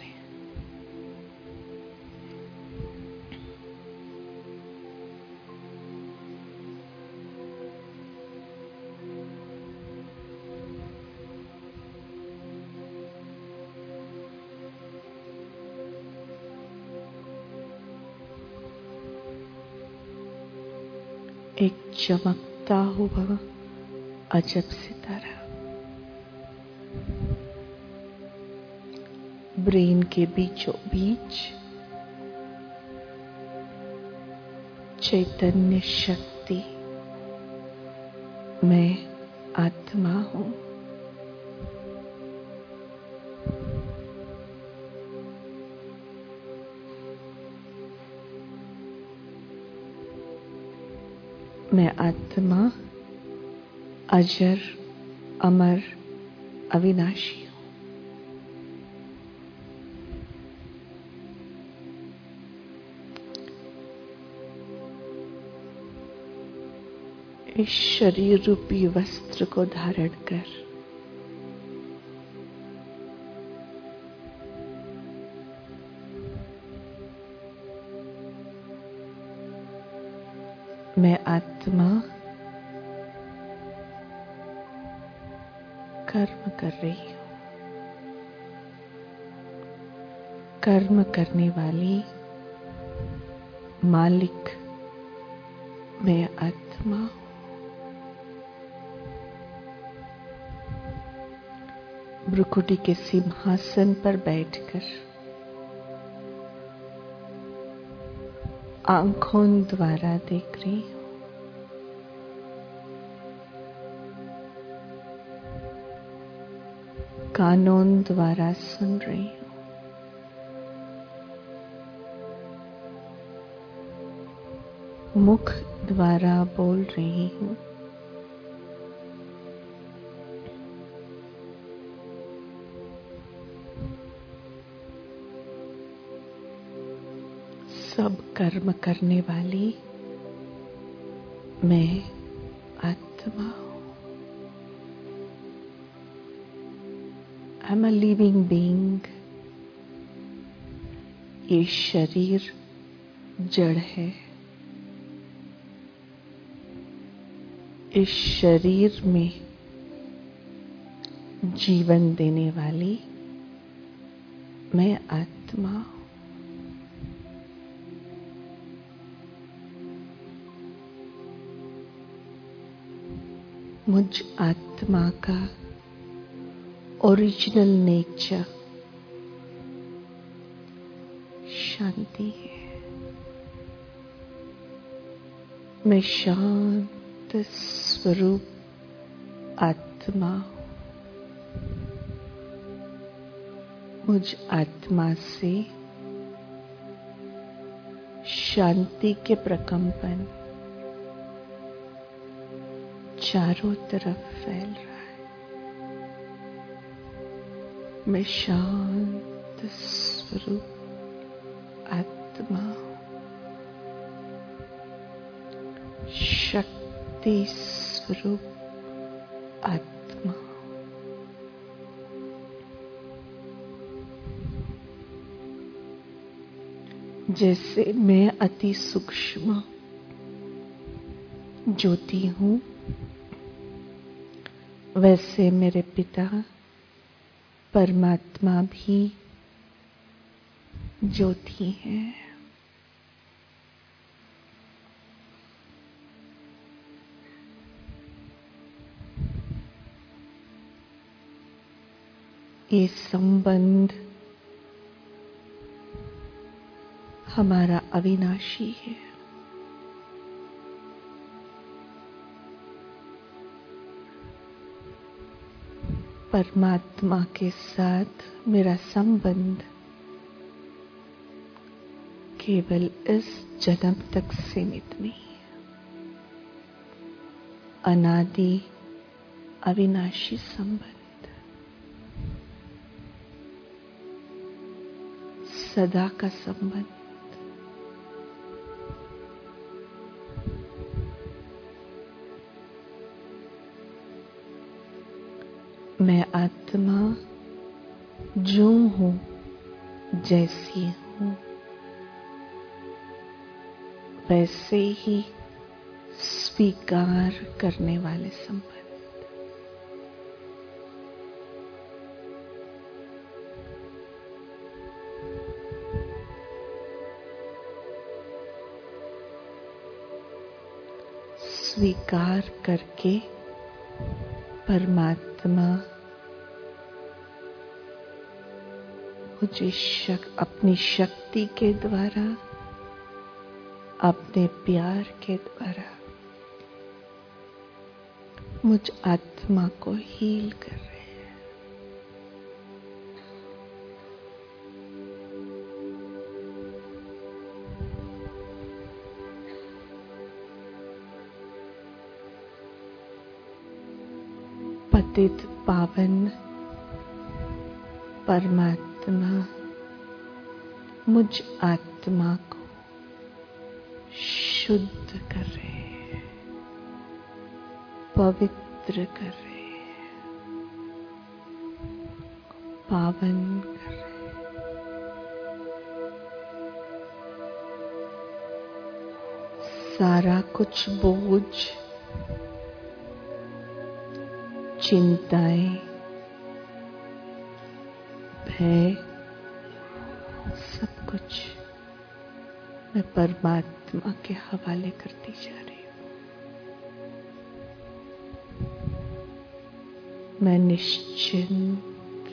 Speaker 2: एक चमकता हुआ अजब सितारा ब्रेन के बीचों बीच चैतन्य शक्ति, मैं आत्मा हूं। मैं आत्मा अजर, अमर, अविनाशी हूं। इस शरीर रूपी वस्त्र को धारण कर मैं आत्मा कर्म कर रही हूं। कर्म करने वाली मालिक मैं आत्मा हूं। भ्रुकुटी के सिंहासन पर बैठकर आंखों द्वारा देख रही हूं। कानों द्वारा सुन रही हूं। मुख द्वारा बोल रही हूं। सब कर्म करने वाली मैं आत्मा हूं। I am a living being. ये शरीर जड़ है। इस शरीर में जीवन देने वाली मैं आत्मा हूं। मुझ आत्मा का ओरिजिनल नेचर शांति है। मैं शांत स्वरूप आत्मा हूं। मुझ आत्मा से शांति के प्रकंपन चारों तरफ फैल रहा है। मैं शांत स्वरूप आत्मा हूं। शक्ति स्वरूप आत्मा हूं। जैसे मैं अति सूक्ष्म ज्योति हूं, वैसे मेरे पिता परमात्मा भी ज्योति है। ये संबंध हमारा अविनाशी है। परमात्मा के साथ मेरा संबंध केवल इस जन्म तक सीमित नहीं है। अनादि अविनाशी संबंध, सदा का संबंध। मैं आत्मा जो हूं, जैसी हूं, वैसे ही स्वीकार करने वाले संबंध। स्वीकार करके परमात्मा मुझे अपनी शक्ति के द्वारा, अपने प्यार के द्वारा मुझ आत्मा को हील कर रहे हैं। पतित पावन परमात्मा मुझ आत्मा को शुद्ध कर रहे हैं, पवित्र कर रहे हैं, पावन कर रहे हैं। सारा कुछ बोझ, चिंताएं, भय, सब कुछ मैं परमात्मा के हवाले करती जा रही हूं। मैं निश्चिंत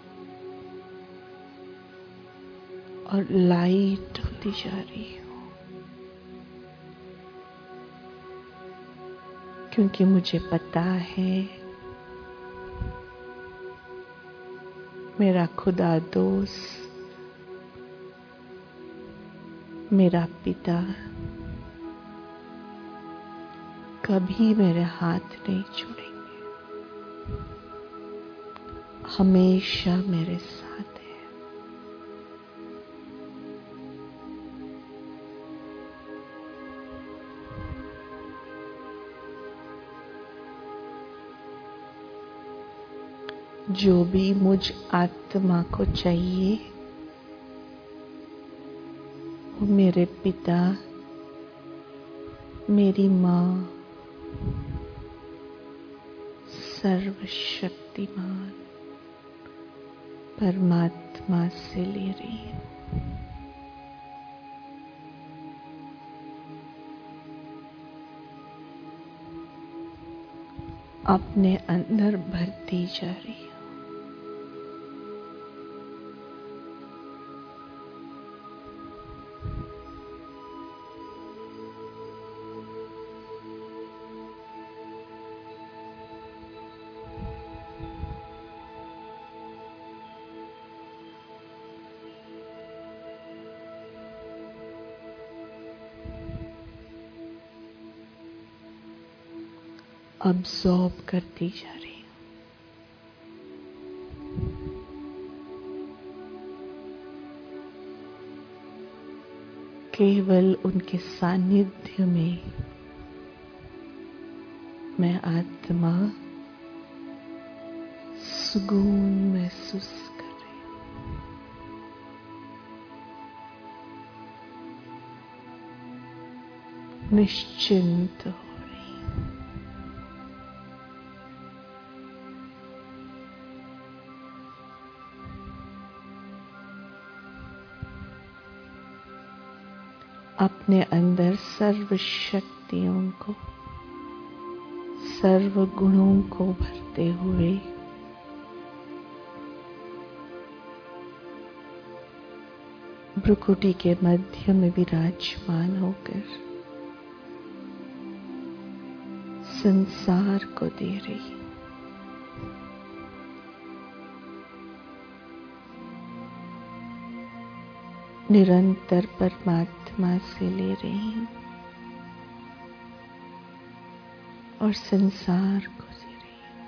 Speaker 2: और लाइट होती जा रही हूं, क्योंकि मुझे पता है मेरा खुदा दोस्त, मेरा पिता कभी मेरे हाथ नहीं छोड़ेंगे, हमेशा मेरे साथ है। जो भी मुझ आत्मा को चाहिए वो मेरे पिता, मेरी माँ, सर्वशक्तिमान परमात्मा से ले रही हूँ। अपने अंदर भरती जा रही हूँ। अब्सॉर्ब करती जा रही हूं। केवल उनके सानिध्य में मैं आत्मा सुकून महसूस कर रही हूं। निश्चिंत हो रही हूं। अपने अंदर सर्व शक्तियों को, सर्व गुणों को भरते हुए भ्रुकुटी के मध्य में विराजमान होकर संसार को दे रही हूं। निरंतर परमात्मा से ले रही हूं और संसार को दे रही हूं।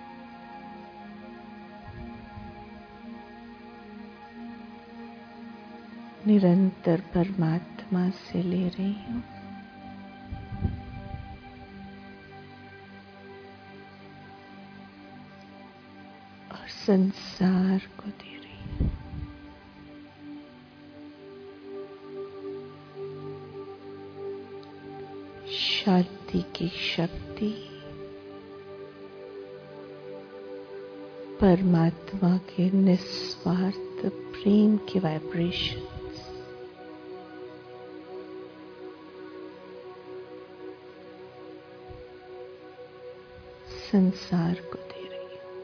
Speaker 2: निरंतर परमात्मा से ले रही हूं और संसार को दे रही हूं। शांति की शक्ति, परमात्मा के निस्वार्थ प्रेम की वाइब्रेशंस संसार को दे रही है,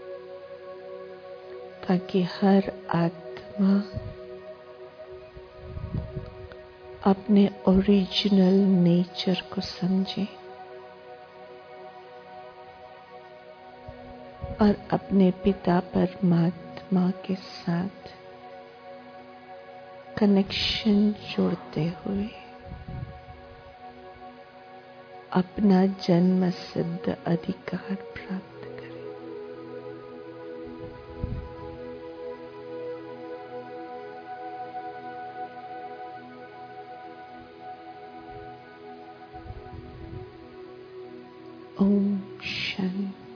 Speaker 2: ताकि हर आत्मा अपने ओरिजिनल नेचर को समझे और अपने पिता परमात्मा के साथ कनेक्शन जोड़ते हुए अपना जन्म सिद्ध अधिकार प्राप्त करें। ओम शांति।